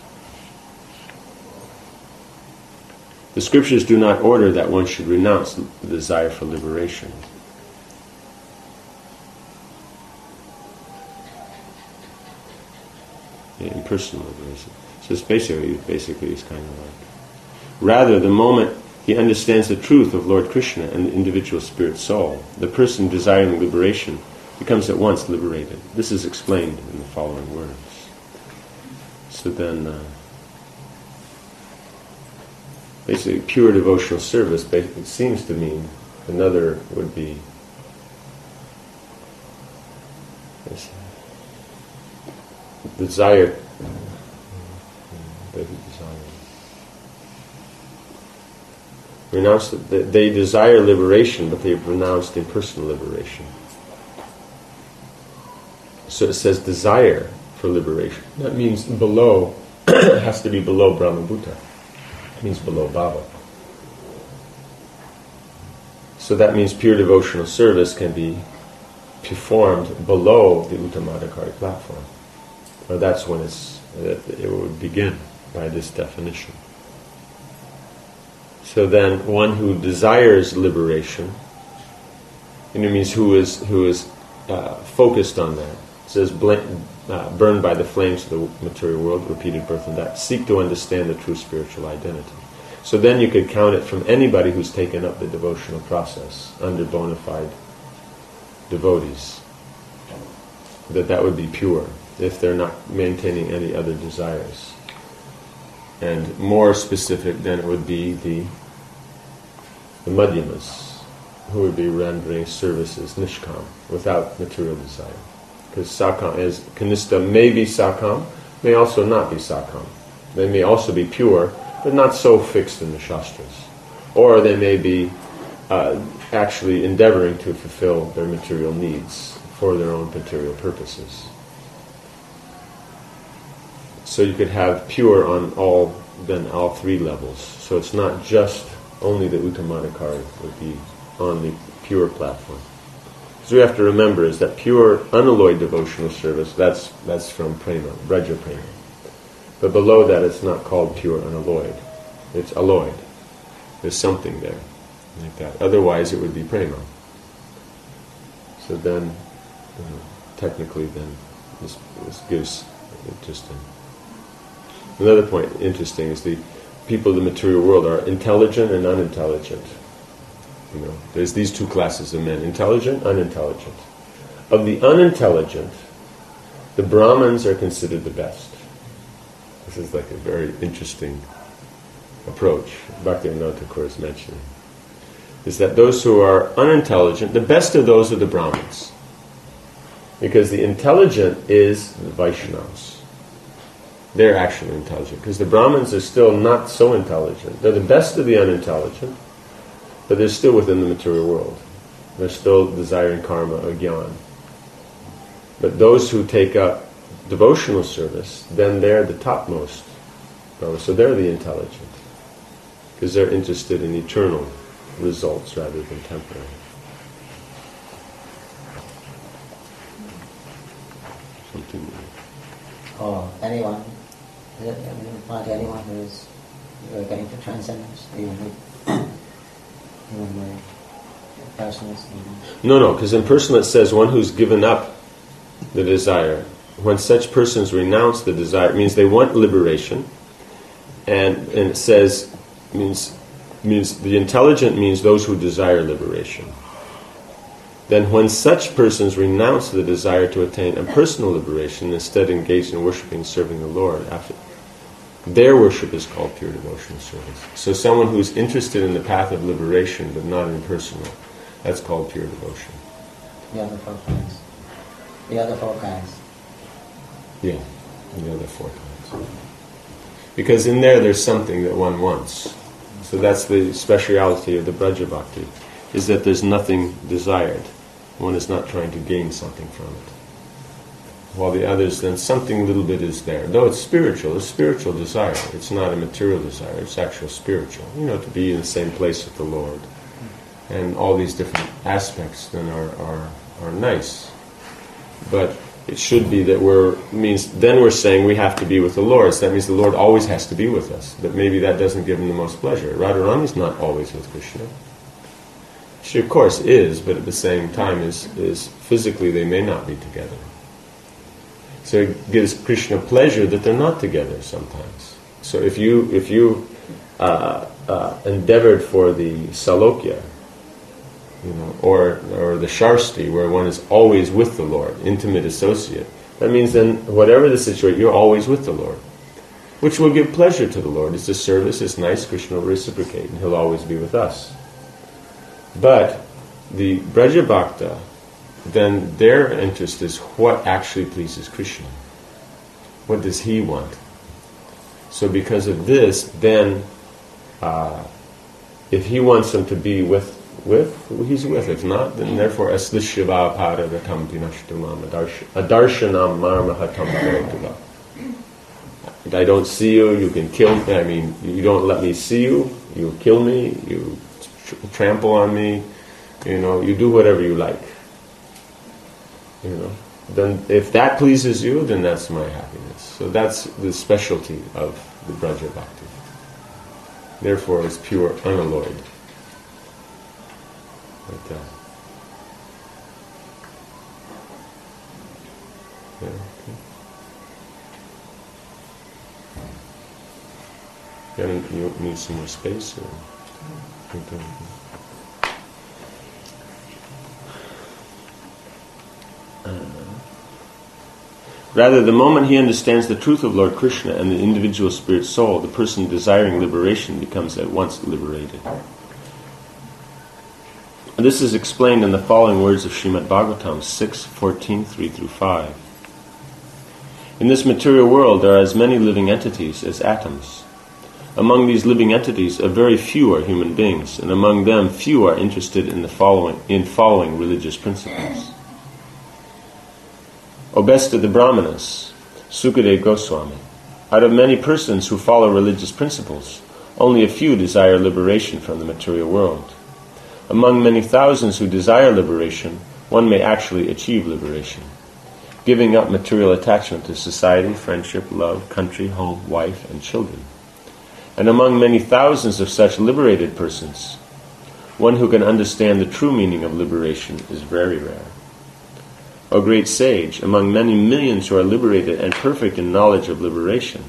Speaker 1: The scriptures do not order that one should renounce the desire for liberation. Yeah, impersonal liberation. So it's basically, basically it's kind of like, rather, the moment he understands the truth of Lord Krishna and the individual spirit soul, the person desiring liberation becomes at once liberated. This is explained in the following words. So then, uh, basically, pure devotional service basically seems to mean another would be yes, desire. Renounce that they desire liberation, but they have renounced impersonal liberation. So it says desire for liberation. That means below, it has to be below Brahmabhuta. It means below Bhava. So that means pure devotional service can be performed below the Uttamadhikari platform. Or that's when it's, it would begin by this definition. So then, one who desires liberation, and it means who is who is uh, focused on that. It says, bl- uh, burned by the flames of the material world, repeated birth and death, seek to understand the true spiritual identity. So then you could count it from anybody who's taken up the devotional process under bona fide devotees. That that would be pure, if they're not maintaining any other desires. And more specific, then it would be the the madhyamas, who would be rendering services nishkam, without material desire. Because sakam is, kanista may be sakam, may also not be sakam. They may also be pure, but not so fixed in the shastras. Or they may be uh, actually endeavoring to fulfill their material needs for their own material purposes. So you could have pure on all, then all three levels. So it's not just only the Uttamadhikari would be on the pure platform. So we have to remember is that pure, unalloyed devotional service, that's that's from prema, Braja prema. But below that it's not called pure unalloyed. It's alloyed. There's something there, like that. Otherwise it would be prema. So then, you know, technically then, this, this gives just a Another point, interesting, is the people of the material world are intelligent and unintelligent. You know, there's these two classes of men: intelligent, unintelligent. Of the unintelligent, the Brahmins are considered the best. This is like a very interesting approach. Bhaktivinoda Thakur is mentioning is that those who are unintelligent, the best of those are the Brahmins, because the intelligent is the Vaishnavas. They're actually intelligent, because the Brahmins are still not so intelligent. They're the best of the unintelligent, but they're still within the material world. They're still desiring karma or jnana. But those who take up devotional service, then they're the topmost Brahma. So they're the intelligent, because they're interested in eternal results rather than temporary. Something new.
Speaker 7: Or anyone, is it, I mean, apply to anyone who is uh, getting to transcendence, even with, even with personals.
Speaker 1: No, no, because in personal it says one who's given up the desire. When such persons renounce the desire, it means they want liberation, and and it says means means the intelligent means those who desire liberation. Then when such persons renounce the desire to attain impersonal liberation, instead engage in worshipping and serving the Lord, after their worship is called pure devotional service. So someone who's interested in the path of liberation but not impersonal, that's called pure devotion.
Speaker 7: The other four kinds. The other four kinds.
Speaker 1: Yeah, the other four kinds. Because in there there's something that one wants. So that's the speciality of the Braja Bhakti, is that there's nothing desired. One is not trying to gain something from it. While the others, then something little bit is there. Though it's spiritual, it's spiritual desire. It's not a material desire, it's actual spiritual. You know, to be in the same place with the Lord. And all these different aspects then are, are, are nice. But it should be that we're, means, then we're saying we have to be with the Lord. So that means the Lord always has to be with us. But maybe that doesn't give him the most pleasure. Radharani's not always with Krishna. She of course is, but at the same time is, is physically they may not be together. So it gives Krishna pleasure that they're not together sometimes. So if you if you uh, uh, endeavored for the Salokya, you know, or or the Sharsti, where one is always with the Lord, intimate associate, that means then whatever the situation, you're always with the Lord, which will give pleasure to the Lord. It's a service, it's nice, Krishna will reciprocate, and he'll always be with us. But the Braja Bhakta, then their interest is what actually pleases Krishna. What does he want? So because of this, then uh, if he wants them to be with, with, he's with. If not, then therefore aslishiva paragatam dinashtamam adarshanam marmahatam bharotuva. I don't see you, you can kill me. I mean, you don't let me see you, you kill me, you trample on me, you know, you do whatever you like. You know, then if that pleases you, then that's my happiness. So that's the specialty of the Braja Bhakti. Therefore, it's pure, unalloyed. Like that. Yeah, okay. You, you need some more space? Or? Okay. Rather, the moment he understands the truth of Lord Krishna and the individual spirit soul, the person desiring liberation becomes at once liberated. And this is explained in the following words of Srimad Bhagavatam six fourteen, three through five. In this material world there are as many living entities as atoms. Among these living entities, a very few are human beings, and among them few are interested in the following in following religious principles. O best of the Brahmanas, Sukadeva Goswami, out of many persons who follow religious principles, only a few desire liberation from the material world. Among many thousands who desire liberation, one may actually achieve liberation, giving up material attachment to society, friendship, love, country, home, wife, and children. And among many thousands of such liberated persons, one who can understand the true meaning of liberation is very rare. O great sage, among many millions who are liberated and perfect in knowledge of liberation,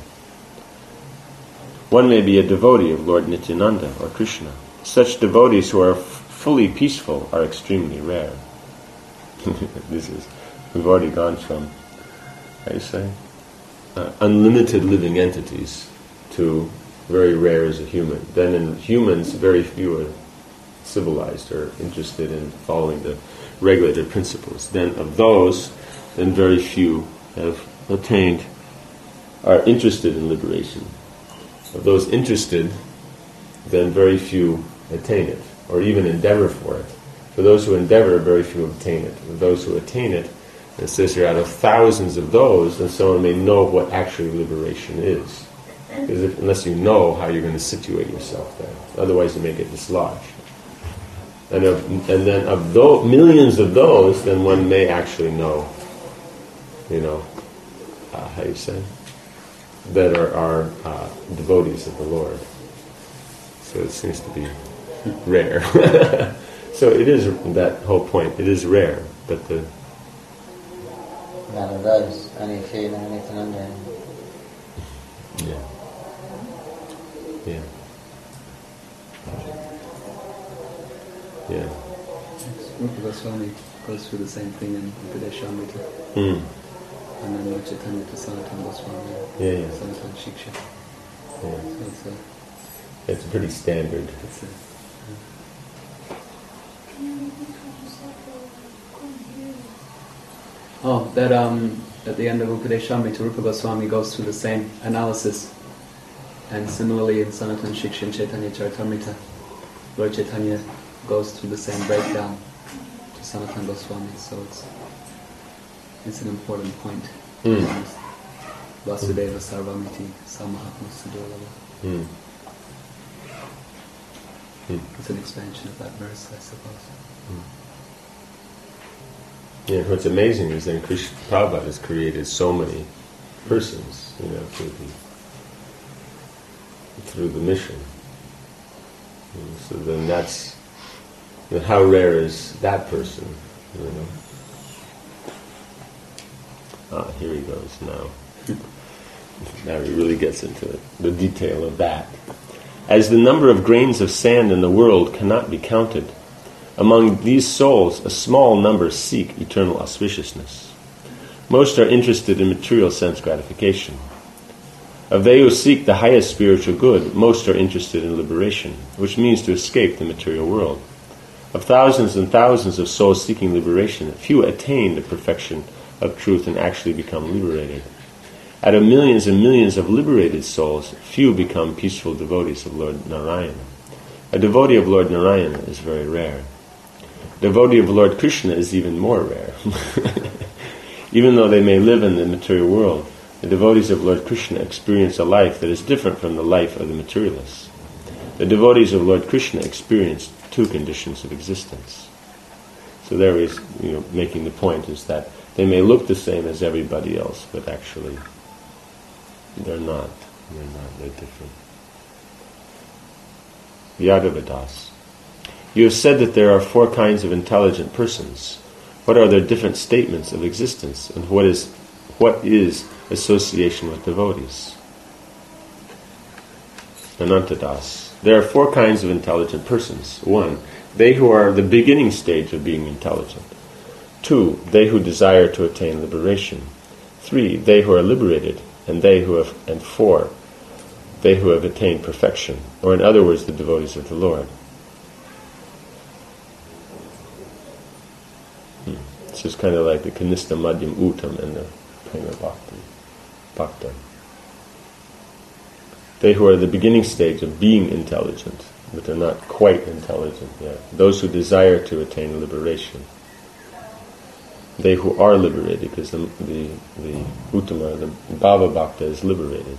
Speaker 1: one may be a devotee of Lord Nityananda or Krishna. Such devotees who are f- fully peaceful are extremely rare. This is, we've already gone from, how do you say, uh, unlimited living entities to very rare as a human. Then in humans, very few are civilized or interested in following the regulated principles. Then of those, then very few have attained, are interested in liberation. Of those interested, then very few attain it, or even endeavor for it. For those who endeavor, very few obtain it. For those who attain it, It says here, out of thousands of those, then someone may know what actually liberation is. Because if, unless you know how you're going to situate yourself there, otherwise you may get dislodged. And of, and then of those, millions of those, then one may actually know, you know, uh, how you say, that are, are uh, devotees of the Lord. So it seems to be rare. So it is, that whole point, it is rare, but the...
Speaker 7: Out of those, only a few know anything under him.
Speaker 1: Yeah. Yeah. Yeah.
Speaker 4: Rupa Goswami goes through the same thing in Upadeshamrita.
Speaker 1: Mm.
Speaker 4: And then Lord Chaitanya to Sanatana Goswami.
Speaker 1: Yeah, yeah.
Speaker 4: Sanatana Shiksha.
Speaker 1: Yeah.
Speaker 4: So it's a,
Speaker 1: It's pretty standard.
Speaker 4: it's a, oh, that um, at the end of Upadeshamrita, Rupa Goswami goes through the same analysis. And similarly in Sanatana Shiksha and Chaitanya Charitamrita, Lord Chaitanya goes through the same breakdown to Sanatana Goswami. So it's it's an important point.
Speaker 1: Mm.
Speaker 4: Vasudeva Sarvamiti Samahatma Sudurlava.
Speaker 1: Mm. Mm.
Speaker 4: It's an expansion of that verse, I suppose.
Speaker 1: Mm. Yeah, what's amazing is that Krishna Prabhupada has created so many persons, you know, through the through the mission. And so then that's, then how rare is that person, you know? Ah, here he goes now. Now he really gets into it, the detail of that. As the number of grains of sand in the world cannot be counted, among these souls a small number seek eternal auspiciousness. Most are interested in material sense gratification. Of they who seek the highest spiritual good, most are interested in liberation, which means to escape the material world. Of thousands and thousands of souls seeking liberation, few attain the perfection of truth and actually become liberated. Out of millions and millions of liberated souls, few become peaceful devotees of Lord Narayana. A devotee of Lord Narayana is very rare. A devotee of Lord Krishna is even more rare. Even though they may live in the material world, the devotees of Lord Krishna experience a life that is different from the life of the materialists. The devotees of Lord Krishna experience two conditions of existence. So there he's, you know, making the point is that they may look the same as everybody else, but actually they're not. They're not. They're different. Yadavadas. You have said that there are four kinds of intelligent persons. What are their different statements of existence, and what is what is association with devotees? Anantadas. There are four kinds of intelligent persons. One, they who are the beginning stage of being intelligent. Two, they who desire to attain liberation. Three, they who are liberated, and they who have, and four, they who have attained perfection, or in other words, the devotees of the Lord. Hmm. This is kind of like the Kanista Madhyam Uttam and the Prema Bhakti. Bhakta. They who are the beginning stage of being intelligent, but they're not quite intelligent yet. Those who desire to attain liberation. They who are liberated, because the the, the Uttama, the Bhava Bhakta is liberated.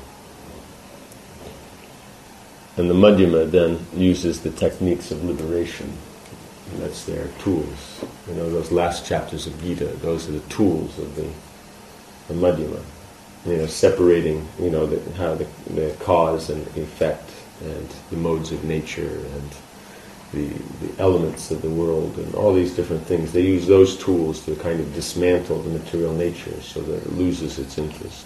Speaker 1: And the Madhyama then uses the techniques of liberation. And that's their tools. You know, those last chapters of Gita, those are the tools of the, the Madhyama. You know, separating, you know, the, how the, the cause and effect and the modes of nature and the, the elements of the world and all these different things. They use those tools to kind of dismantle the material nature so that it loses its interest.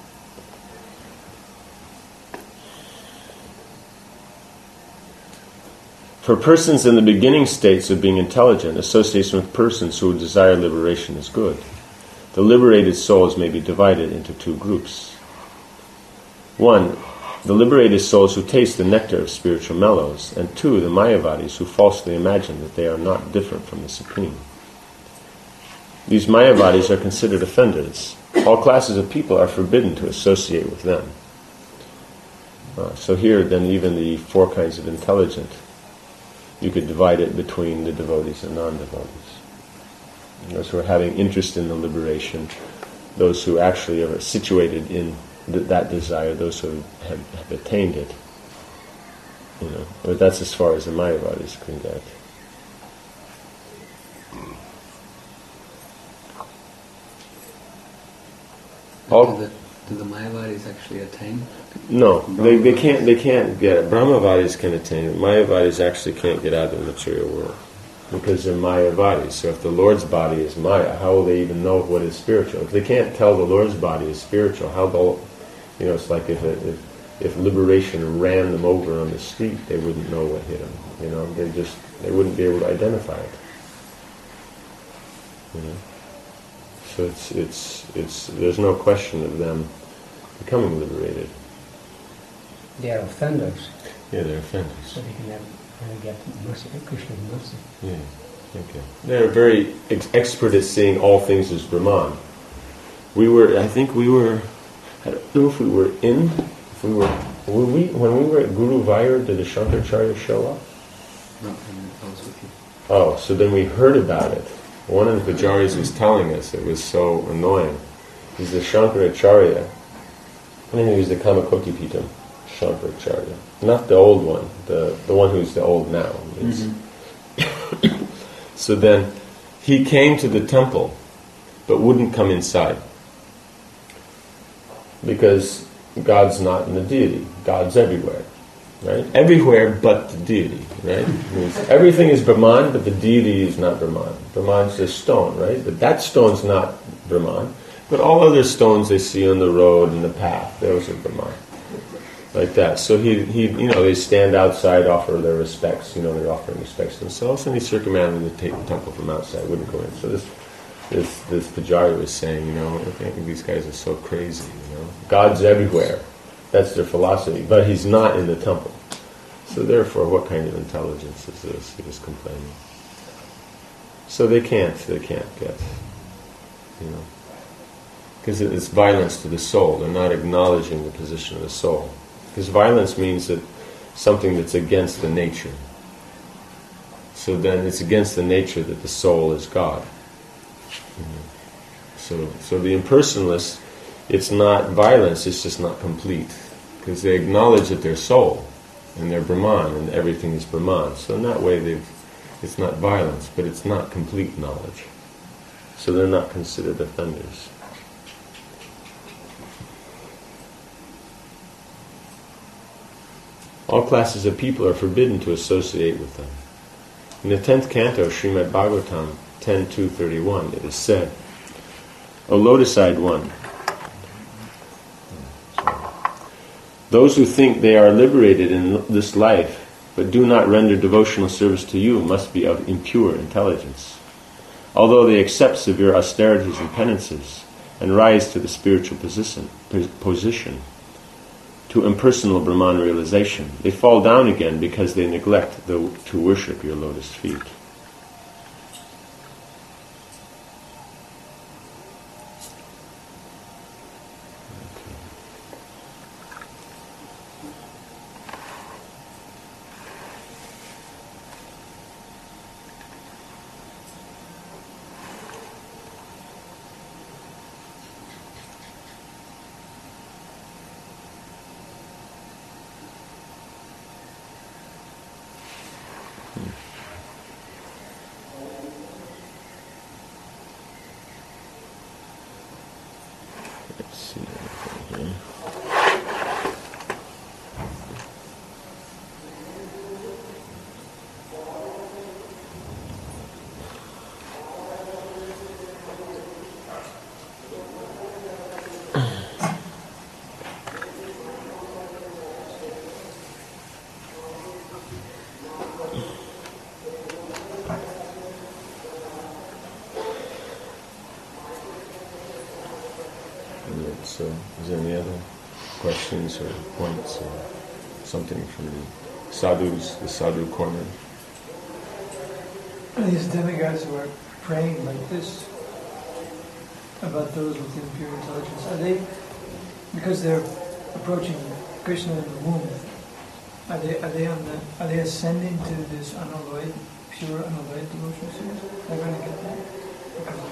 Speaker 1: For persons in the beginning states of being intelligent, association with persons who desire liberation is good. The liberated souls may be divided into two groups. One, the liberated souls who taste the nectar of spiritual mellows, and two, the Mayavadis who falsely imagine that they are not different from the Supreme. These Mayavadis are considered offenders. All classes of people are forbidden to associate with them. Uh, so here, then, even the four kinds of intelligent, you could divide it between the devotees and non-devotees. those who are having interest in the liberation, those who actually are situated in th- that desire, those who have, have attained it. You know, but that's as far as the Mayavadis can get.
Speaker 4: Do the, do the Mayavadis actually attain?
Speaker 1: No, they, they can't. They can't get it. Brahmavadis can attain it. Mayavadis actually can't get out of the material world because they're Mayavadis. So if the Lord's body is Maya, how will they even know what is spiritual? If they can't tell the Lord's body is spiritual, how they'll, you know, it's like if it, if if liberation ran them over on the street, they wouldn't know what hit them. You know, they just they wouldn't be able to identify it. You know. So it's it's it's there's no question of them becoming liberated.
Speaker 2: They are offenders,
Speaker 1: Yeah, they're offenders.
Speaker 2: so they can never uh, get mercy, Krishna's mercy.
Speaker 1: Yeah, okay. They're very ex- expert at seeing all things as Brahman. We were, I think we were, I don't know if we were in, if we were, were we, when we were at Guru Vayur, did the Shankaracharya show up?
Speaker 4: No, I was with you.
Speaker 1: Oh, so then we heard about it. One of the Pujaris was telling us, it was so annoying. He's the Shankaracharya. I mean, he was the Kamakoti Pitam Shankaracharya. Not the old one, the, the one who's the old now. Mm-hmm. So then, he came to the temple, but wouldn't come inside. Because God's not in the deity. God's everywhere. Right? Everywhere but the deity, right? Means everything is Brahman, but the deity is not Brahman. Brahman's a stone, right? But that stone's not Brahman. But all other stones they see on the road and the path, those are Brahman. Like that. So he, he, you know, they stand outside, offer their respects, you know, they're offering respects to themselves, and he circumambulated the ta- temple from outside, wouldn't go in. So this this this Pujari was saying, you know, I think these guys are so crazy, you know. God's everywhere. That's their philosophy, but he's not in the temple. So therefore, what kind of intelligence is this? He was complaining. So they can't, they can't get, you know, because it's violence to the soul. They're not acknowledging the position of the soul. Because violence means that something that's against the nature. So then it's against the nature that the soul is God. Mm-hmm. So, so the impersonalists, it's not violence, it's just not complete. Because they acknowledge that they're soul, and they're Brahman, and everything is Brahman. So in that way, they've, it's not violence, but it's not complete knowledge. So they're not considered offenders. All classes of people are forbidden to associate with them. In the tenth canto, Srimad Bhagavatam ten two thirty-one, it is said, O lotus-eyed one, those who think they are liberated in this life, but do not render devotional service to you, must be of impure intelligence. Although they accept severe austerities and penances, and rise to the spiritual position, position to impersonal Brahman realization, they fall down again because they neglect the, to worship your lotus feet. So, is there any other questions or points or something from the sadhus, the sadhu corner?
Speaker 6: These demigods who are praying like this about those with impure intelligence, are they, because they're approaching Krishna in the womb, are they are they on the are they ascending to this unalloyed, pure unalloyed devotional service? They're going to get that because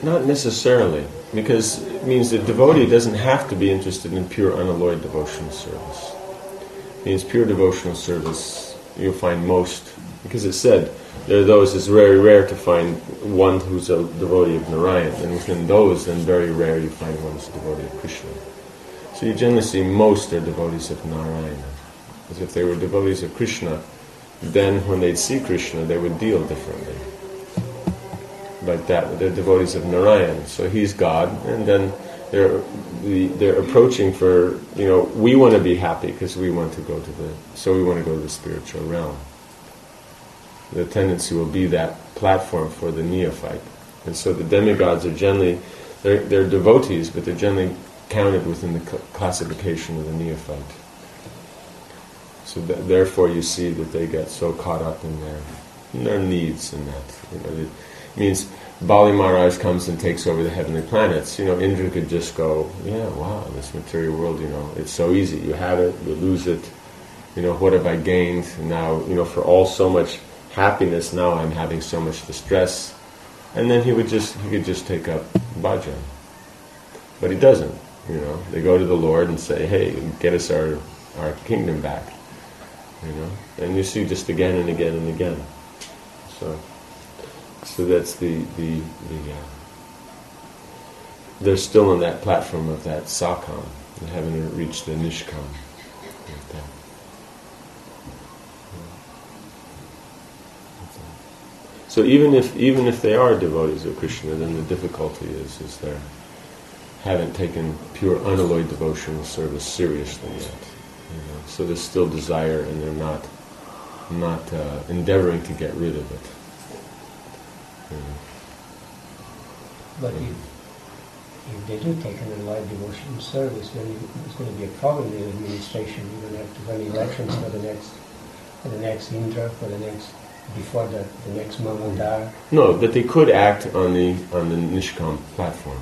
Speaker 1: Not necessarily, because it means the devotee doesn't have to be interested in pure unalloyed devotional service. It means pure devotional service, you'll find most, because it said, there are those, it's very rare to find one who's a devotee of Narayan, and within those, then very rare you find one who's a devotee of Krishna. So you generally see most are devotees of Narayana. As if they were devotees of Krishna, then when they'd see Krishna, they would deal differently. Like that, they're devotees of Narayan, so he's God, and then they're the, they're approaching for, you know, we want to be happy because we want to go to the, so we want to go to the spiritual realm. The tendency will be that platform for the neophyte. And so the demigods are generally, they're, they're devotees, but they're generally counted within the cl- classification of the neophyte. So th- therefore you see that they get so caught up in their, in their needs and that. You know, it means Bali Maharaj comes and takes over the heavenly planets. You know, Indra could just go, yeah, wow, this material world, you know, it's so easy. You have it, you lose it. You know, what have I gained? And now, you know, for all so much happiness, now I'm having so much distress. And then he would just, he could just take up bhajan. But he doesn't, you know. They go to the Lord and say, hey, get us our, our kingdom back. You know. And you see just again and again and again. So so that's the, the, the uh, they're still on that platform of that sakam. They haven't reached the nishkam. Like that. So even if even if they are devotees of Krishna, then the difficulty is is they haven't taken pure unalloyed devotional service seriously yet. You know? So there's still desire, and they're not not uh, endeavoring to get rid of it. You know?
Speaker 2: But if, if they do take an unalloyed devotional service, then it's going to be a problem in the administration. You're going to have to run elections for the next for the next Indra, for the next before the, the next Mamandar.
Speaker 1: No, that they could act on the on the Nishkam platform.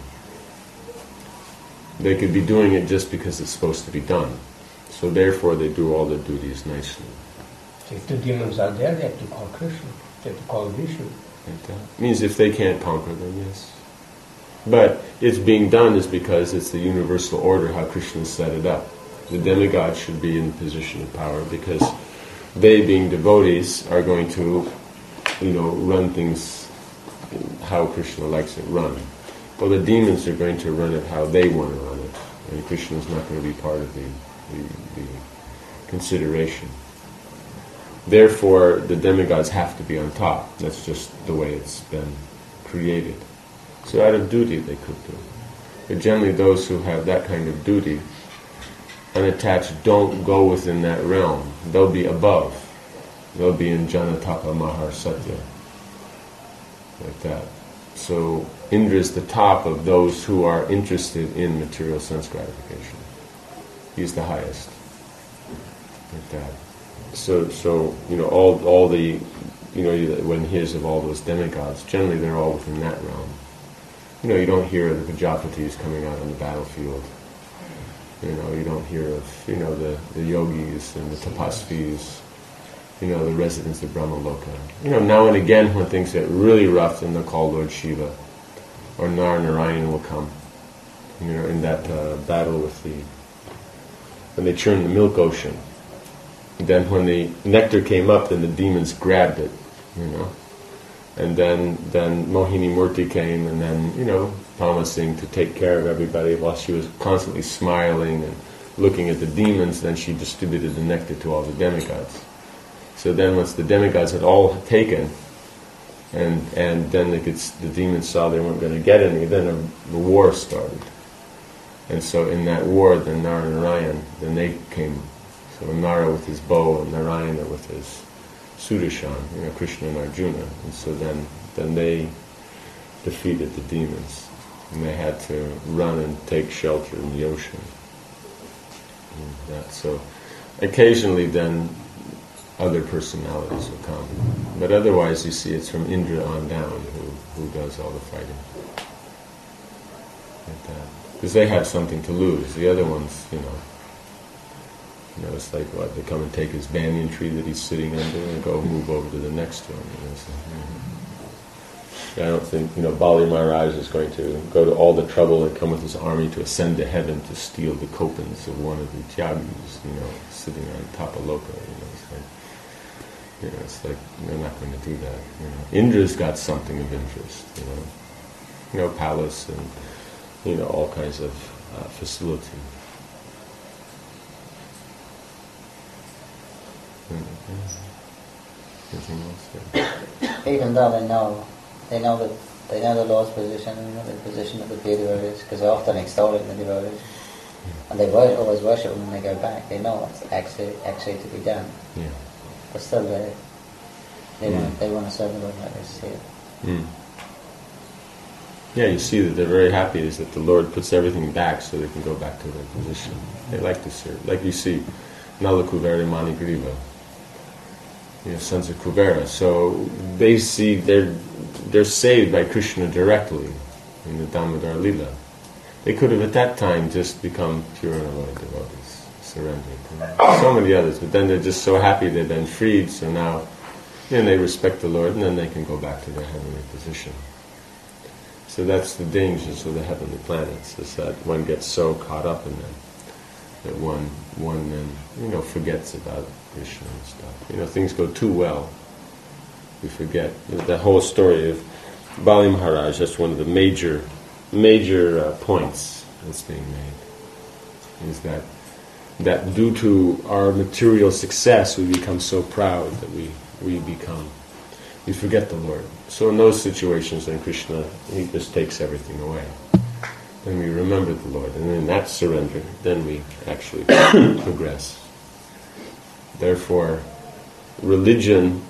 Speaker 1: They could be doing it just because it's supposed to be done. So therefore they do all their duties nicely.
Speaker 2: So if the demons are there, they have to call Krishna. They have to call Vishnu.
Speaker 1: Like that. Means if they can't conquer them, yes. But it's being done is because it's the universal order how Krishna set it up. The demigods should be in the position of power because they, being devotees, are going to, you know, run things how Krishna likes it run. Well, the demons are going to run it how they want to run it, and Krishna is not going to be part of the, the, the consideration. Therefore, the demigods have to be on top. That's just the way it's been created. So out of duty they could do. But generally those who have that kind of duty, unattached, don't go within that realm. They'll be above. They'll be in Janatapa Mahar Satya. Like that. So Indra is the top of those who are interested in material sense gratification. He's the highest. Like that. So, so you know, all all the, you know, when he hears of all those demigods, generally they're all within that realm. You know, you don't hear of the Prajapatis coming out on the battlefield. You know, you don't hear of, you know, the, the yogis and the tapasvis, you know, the residents of Brahmaloka. You know, now and again when things get really rough, then they'll call Lord Shiva, or Nar Narayan will come. You know, in that uh, battle with the, when they churned the milk ocean. Then when the nectar came up, then the demons grabbed it, you know. And then, then Mohini Murti came, and then, you know, promising to take care of everybody while she was constantly smiling and looking at the demons. Then she distributed the nectar to all the demigods. So then once the demigods had all taken, and and then they could, the demons saw they weren't going to get any, then a, the war started. And so in that war, then Nara and Narayan, then they came. So Nara with his bow and Narayana with his Sudarshan, you know, Krishna and Arjuna. And so then, then they defeated the demons. And they had to run and take shelter in the ocean. And that, so occasionally then other personalities will come. But otherwise you see it's from Indra on down who, who does all the fighting. Like that. Because they have something to lose. The other ones, you know, You know, it's like what, they come and take his banyan tree that he's sitting under and go move over to the next one. You know, so, mm-hmm. I don't think, you know, Bali Maharaj is going to go to all the trouble and come with his army to ascend to heaven to steal the kopans of one of the Tyagis, you know, sitting on top of Loka. You know, it's like, you know, it's like they're not going to do that. You know, Indra's got something of interest. You know, you know, palace and you know all kinds of uh, facility. Anything else there?
Speaker 7: Even though they know, they know that they know the Lord's position, and know the position of the pure devotees, because they often extol it in the devotees, and they wor- always worship when they go back. They know what's actually actually to be done,
Speaker 1: Yeah.
Speaker 7: but still they they
Speaker 1: Mm.
Speaker 7: want they want to serve the Lord like they see it.
Speaker 1: Mm. Yeah, you see that they're very happy is that the Lord puts everything back so they can go back to their position. They like to serve. Like you see, Nala Kuvera Manigriva, you know, sons of Kuvera. So they see they're they're saved by Krishna directly in the Damodar Lila. They could have at that time just become pure and avoid devotees, surrendered. And so many others, but then they're just so happy they've been freed, so now you know, they respect the Lord and then they can go back to their heavenly position. So that's the dangers of the heavenly planets, is that one gets so caught up in them that one one then, you know, forgets about Krishna and stuff. You know, things go too well. We forget. The whole story of Bali Maharaj, that's one of the major major uh, points that's being made, is that that due to our material success we become so proud that we, we become we forget the Lord. So in those situations then Krishna, he just takes everything away. Then we remember the Lord, and in that surrender then we actually progress. Therefore religion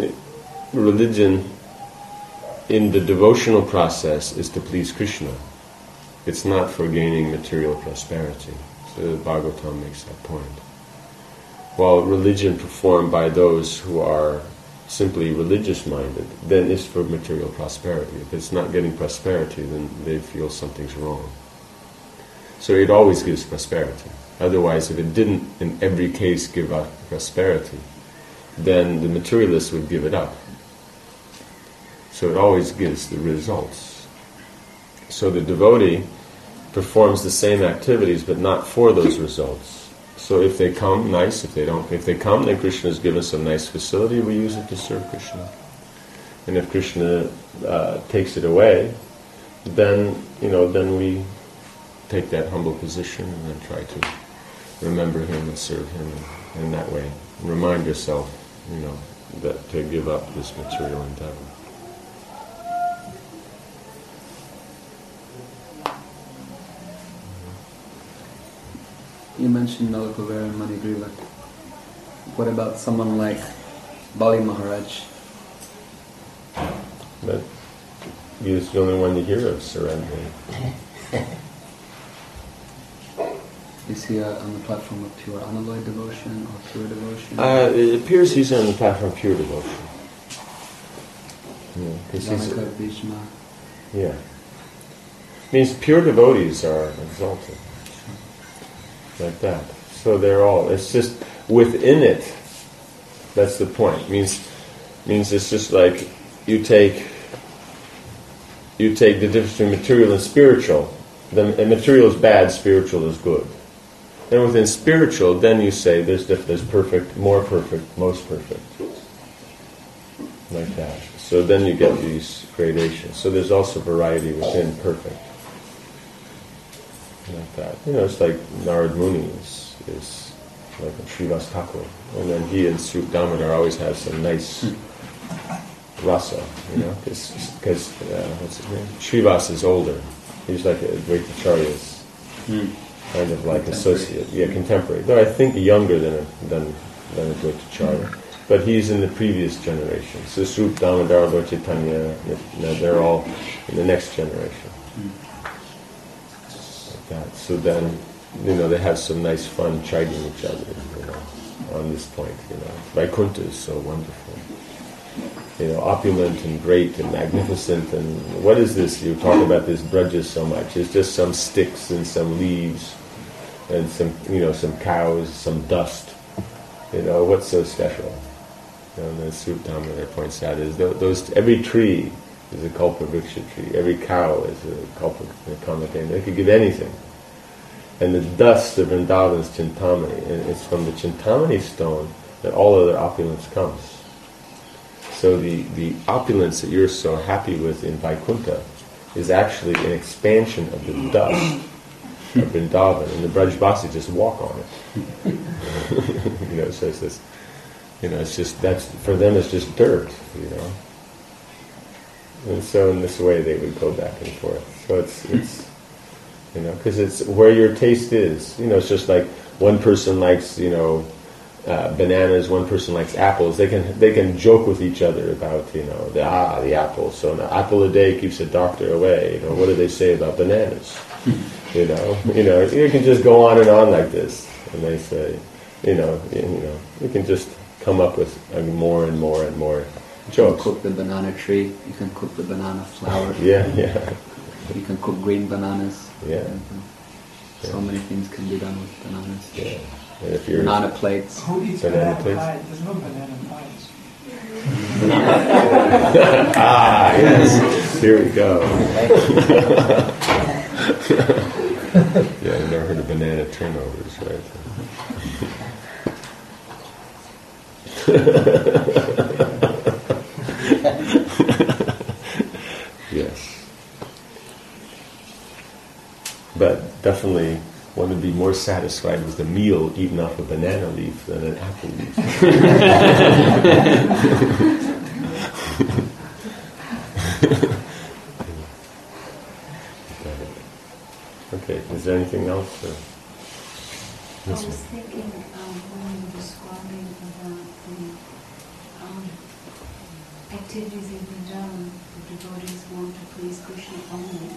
Speaker 1: religion in the devotional process is to please Krishna. It's not for gaining material prosperity. So the Bhagavatam makes that point. While religion performed by those who are simply religious-minded, then is for material prosperity. If it's not getting prosperity, then they feel something's wrong. So it always gives prosperity. Otherwise, if it didn't in every case give up prosperity, then the materialist would give it up. So it always gives the results. So the devotee performs the same activities, but not for those results. So if they come, nice. If they don't, if they come, then Krishna has given some nice facility. We use it to serve Krishna. And if Krishna uh, takes it away, then you know, then we take that humble position and then try to remember Him and serve Him, and in that way remind yourself, you know, that to give up this material endeavor.
Speaker 4: You mentioned Nalakuvera and Manigriva. What about someone like Bali Maharaj?
Speaker 1: But he was the only one to hear of surrendering.
Speaker 4: Is he uh, on the platform of pure unalloyed devotion or pure devotion?
Speaker 1: Uh, it appears he's on the platform of pure devotion. Yeah, 'cause he's,
Speaker 4: Janaka, Bhishma.
Speaker 1: yeah. Means pure devotees are exalted. Like that. So they're all, it's just within it, that's the point. Means means it's just like you take you take the difference between material and spiritual. The, and material is bad, spiritual is good. Then within spiritual, then you say there's diff- there's perfect, more perfect, most perfect. Like that. So then you get these gradations. So there's also variety within perfect. Like that. You know, it's like Narad Muni is, is like a Srivas Thakur. And then he and Srup Damodar always have some nice rasa, you know, because, uh, what's his name? Srivas is older. He's like a Advaitacharya's
Speaker 4: Mm.
Speaker 1: kind of like associate, yeah, contemporary. Though I think younger than a, than, than Advaitacharya. But he's in the previous generation. So Srup Damodar, Lord Chaitanya, you know, they're all in the next generation.
Speaker 4: Mm.
Speaker 1: That. So then, you know, they have some nice fun chiding each other, you know, on this point, you know. Vaikuntha is so wonderful. You know, opulent and great and magnificent, and what is this? You talk about this Braja so much. It's just some sticks and some leaves and some, you know, some cows, some dust. You know, what's so special? You know, and then Srup Damodar points out is those, every tree is a kalpa vriksha tree. Every cow is a kalpa kamadena. They could give anything. And the dust of Vrindavan is Chintamani, and it's from the Chintamani stone that all other opulence comes. So the, the opulence that you're so happy with in Vaikuntha is actually an expansion of the dust of Vrindavan, and the Brajbasi just walk on it. You know, so it's this, you know, it's just, that's, for them it's just dirt, you know. And so in this way they would go back and forth. So it's, it's you know, because it's where your taste is. You know, it's just like one person likes, you know, uh, bananas, one person likes apples. They can they can joke with each other about, you know, the ah the apples. So an apple a day keeps a doctor away. You know, what do they say about bananas? You know, you know, you can just go on and on like this, and they say, you know, you know, you can just come up with I mean, more and more and more jokes.
Speaker 4: You can cook the banana tree. You can cook the banana flower.
Speaker 1: Yeah, yeah.
Speaker 4: You can cook green bananas.
Speaker 1: Yeah.
Speaker 4: So yeah. many things can be done with bananas.
Speaker 1: Yeah. And if you're
Speaker 4: banana plates.
Speaker 6: Who eats
Speaker 1: banana,
Speaker 6: banana pie? There's no banana pies.
Speaker 1: Ah, yes. Here we go. Yeah, I've never heard of banana turnovers, right? Yes. But definitely one would be more satisfied with a meal eaten off a banana leaf than an apple leaf. Okay, is there anything else? Or?
Speaker 8: I was thinking um, when you were describing about the um, activities in Vrindavan, the devotees want to please Krishna only.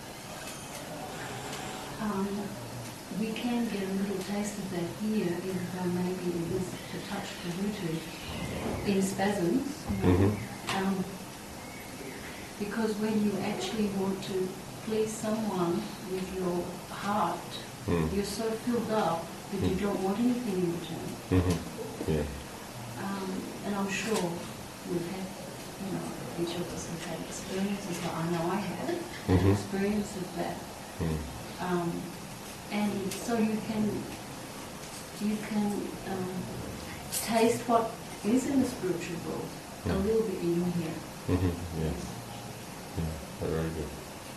Speaker 8: Um, we can get a little taste of that here, even though maybe it is a touch polluted in spasms. You know? Mm-hmm. um, because when you actually want to please someone with your heart, mm. you're so filled up that mm. you don't want anything in return.
Speaker 1: Mm-hmm. Yeah.
Speaker 8: Um, and I'm sure we've had, you know, each of us have had experiences, but I know I had mm-hmm. experience of that. Mm. Um, and so you can you can um, taste what is in the spiritual world mm. a little bit in here.
Speaker 1: Mm-hmm. Yes. Yeah. Very good.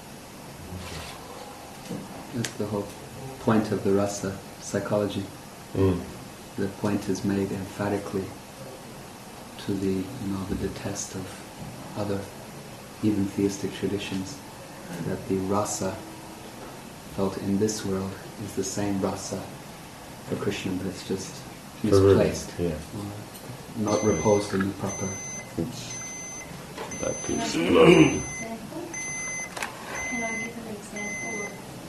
Speaker 4: That's the whole point of the rasa psychology. Mm. The point is made emphatically to the you know the detest of other even theistic traditions, that the rasa felt in this world is the same rasa for Krishna, but it's just misplaced,
Speaker 1: yeah.
Speaker 4: or not reposed in the proper.
Speaker 1: Oops. That piece
Speaker 8: Can
Speaker 1: exploded.
Speaker 8: I give an example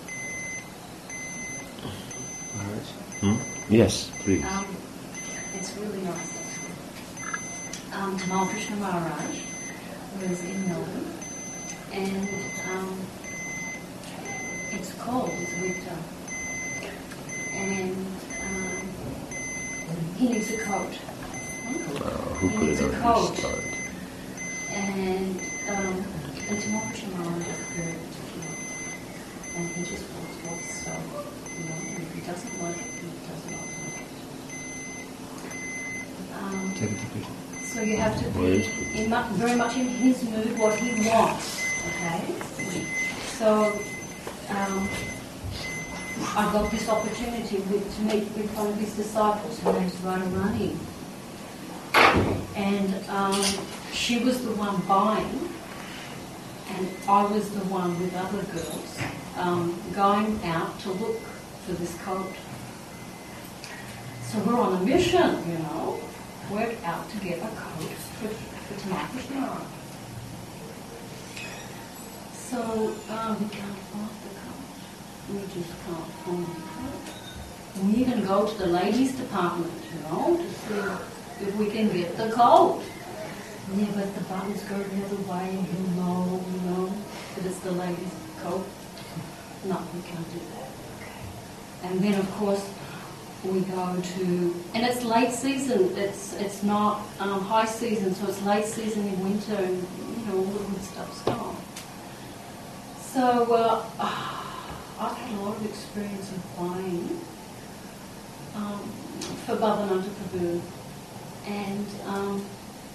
Speaker 8: of?
Speaker 1: Alright. Hmm? Yes, please.
Speaker 8: Um, it's really nice. Um, Tamal Krishna Maharaj was in Melbourne, and um, it's cold, it's winter, and um, he needs a coat.
Speaker 1: Hmm? Wow, who
Speaker 8: he
Speaker 1: put
Speaker 8: needs
Speaker 1: it
Speaker 8: a
Speaker 1: on
Speaker 8: coat.
Speaker 1: his card?
Speaker 8: And um, and Tamal Krishna Maharaj is very particular, and he just walks, walks, so, you know, if he doesn't like it, he does not like it. Um, so you have to be in mu- very much in his mood, what he wants, okay? So um, I got this opportunity with, to meet with one of his disciples, her name's Radharani. And um, she was the one buying, and I was the one with other girls um, going out to look for this coat. So we're on a mission, you know. We're out to get a coat for, for Tamal Krishna Maharaj. So um, we can't find the coat. We just can't find the coat. We even go to the ladies' department, you know, to see if we can get the coat. Yeah, but the buttons go the other way, and you know, you know, that it's the ladies' coat. No, we can't do that. Okay. And then, of course, we go to, and it's late season. It's it's not um, high season, so it's late season in winter, and you know all the good stuff's gone. So uh, I've had a lot of experience of playing um, for Bhavananta Prabhu, and um,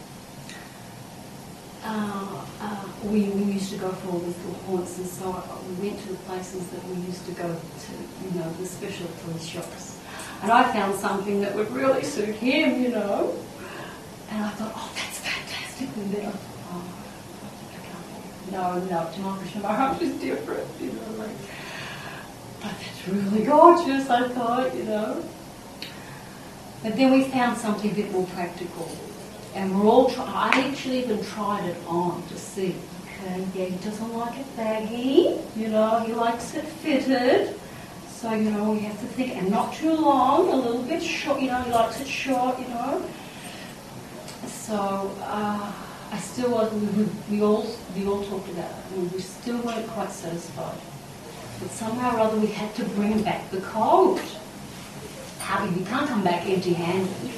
Speaker 8: uh, uh, we, we used to go for all these little haunts, and so we went to the places that we used to go to, you know, the specialty shops. And I found something that would really suit him, you know. And I thought, oh, that's fantastic. And then I thought, oh, I can't. No, no, Tamal Krishna Maharaj is different, you know. Like, but that's really gorgeous, I thought, you know. But then we found something a bit more practical. And we're all trying, I actually even tried it on to see. Okay, yeah, he doesn't like it baggy, you know, he likes it fitted. So, you know, we have to think, and not too long, a little bit short, you know, he likes it short, you know. So, uh, I still wasn't, we, we all we all talked about it, and we still weren't quite satisfied. But somehow or other we had to bring back the coat. How, you can't come back empty-handed.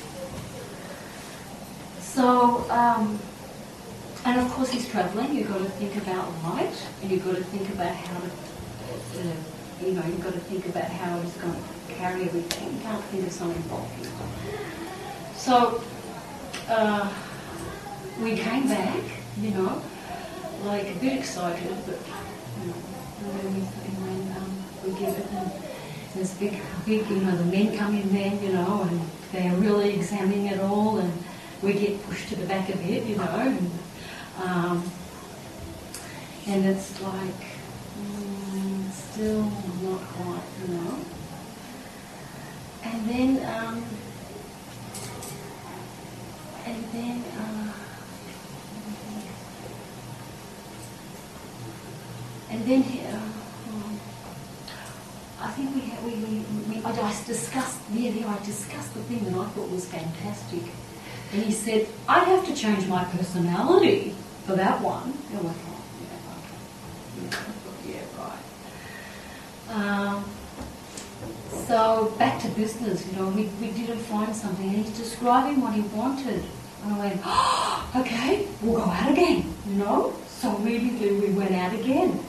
Speaker 8: So, um, and of course he's travelling, you've got to think about light, and you've got to think about how to, uh, you know, you've got to think about how it's going to carry everything. You can't think of something bulky. So, uh, we came back, you know, like a bit excited, but, you know, and then we, and then, um, we give it, and there's big, big, you know, the men come in there, you know, and they're really examining it all, and we get pushed to the back a bit, you know, and, um, and it's like, mm, still not quite, you know. And then, um, and then, uh, and then, uh, um, I think we, had, we, we, we, I discussed, yeah, yeah, I discussed the thing that I thought was fantastic. And he said, I'd have to change my personality for that one. And I went, oh, yeah, okay. Yeah, right. Um, so back to business, you know, we, we didn't find something, and he's describing what he wanted. And I went, oh, okay, we'll go out again, you know. So immediately we went out again.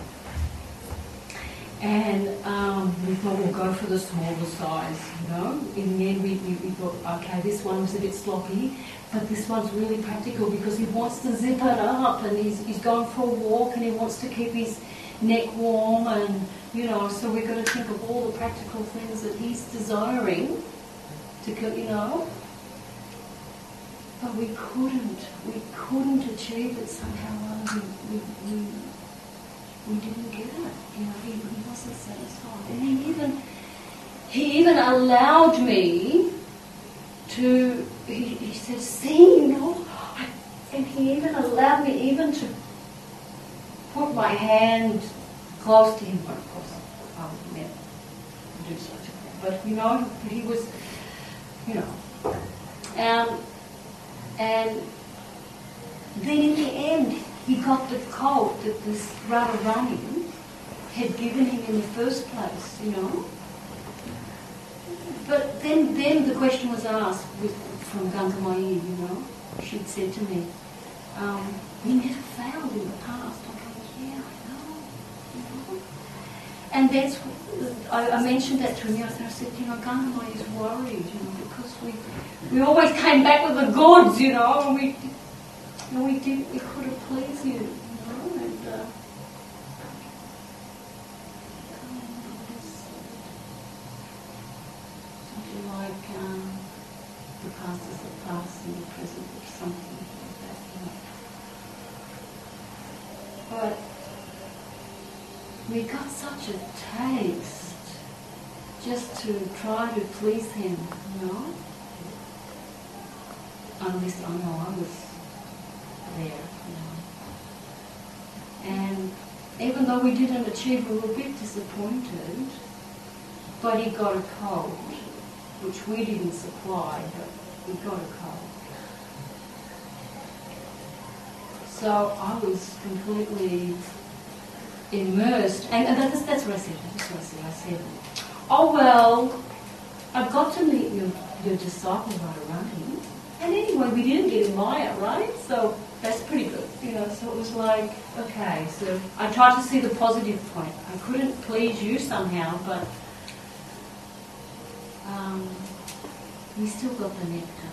Speaker 8: And um, we thought we'll go for the smaller size, you know. In the end we, we, we thought, okay, this one was a bit sloppy, but this one's really practical because he wants to zip it up, and he's, he's going for a walk, and he wants to keep his neck warm, and, you know, so we've got to think of all the practical things that he's desiring to, you know. But we couldn't, we couldn't achieve it somehow. We, we, we, we didn't get it, you know, he, he wasn't satisfied. And he even, he even allowed me to, he, he said, see, you know, I, and he even allowed me even to put my hand close to him. But of course, I would never do such a thing. But, you know, he was, you know, um, and then in the end, he got the coat that this Radharani had given him in the first place, you know. But then, then the question was asked with, from Gangamai, you know. She'd said to me, um, we never failed in the past. I go, yeah, I know, you know. And that's, I, I mentioned that to him, and I said, you know, Gangamai is worried, you know, because we we always came back with the goods, you know, and we and we did we could have pleased you, you know, and uh, something like um, the past is the past and the present is something like that, you know. But we got such a taste just to try to please him, you know. At least I know I was there, you know. And even though we didn't achieve, we were a bit disappointed, but he got a cold, which we didn't supply, but he got a cold. So I was completely immersed, and, and that's, that's what I said, that's what I said, I said, oh well, I've got to meet your, your disciple Radharani. And anyway, we didn't get in Maya, right? So that's pretty good, you know. So it was like, okay, so I tried to see the positive point. I couldn't please you somehow, but um, we still got the nectar.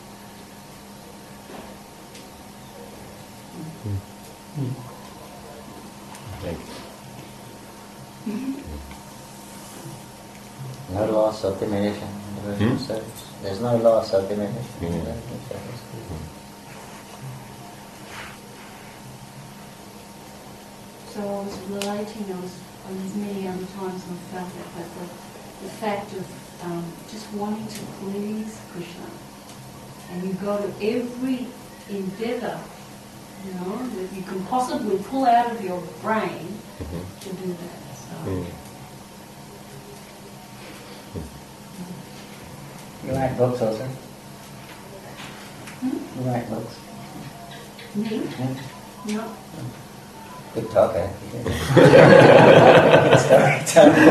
Speaker 1: Mm. Thank you.
Speaker 7: No loss of diminution in the devotional
Speaker 1: Hmm?
Speaker 7: service. There's no loss of diminution in the
Speaker 1: Hmm.
Speaker 7: devotional service.
Speaker 8: So I was relating, I was, and there's many other times I've felt that, but the, the fact of um, just wanting to please Krishna. And you go to every endeavour, you know, that you can possibly pull out of your brain
Speaker 1: Mhm.
Speaker 8: to do that. So,
Speaker 1: Mm.
Speaker 7: You write books also?
Speaker 8: Hmm?
Speaker 7: You write books?
Speaker 8: Me?
Speaker 7: Yeah.
Speaker 8: No.
Speaker 7: Good talker. Good storyteller.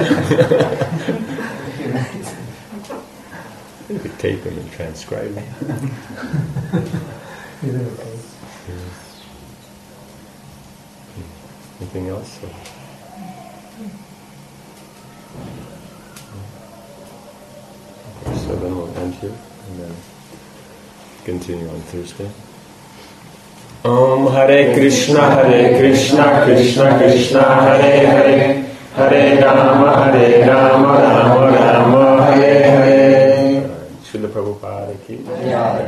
Speaker 1: You could tape them and transcribe them. Anything else? Or- Okay, so then we'll end here and then continue on Thursday. Om Hare Krishna Hare Krishna Krishna Krishna Hare Hare Hare Rama Hare Rama Rama Rama Hare Hare. Srila Prabhupada ki.
Speaker 7: Yeah.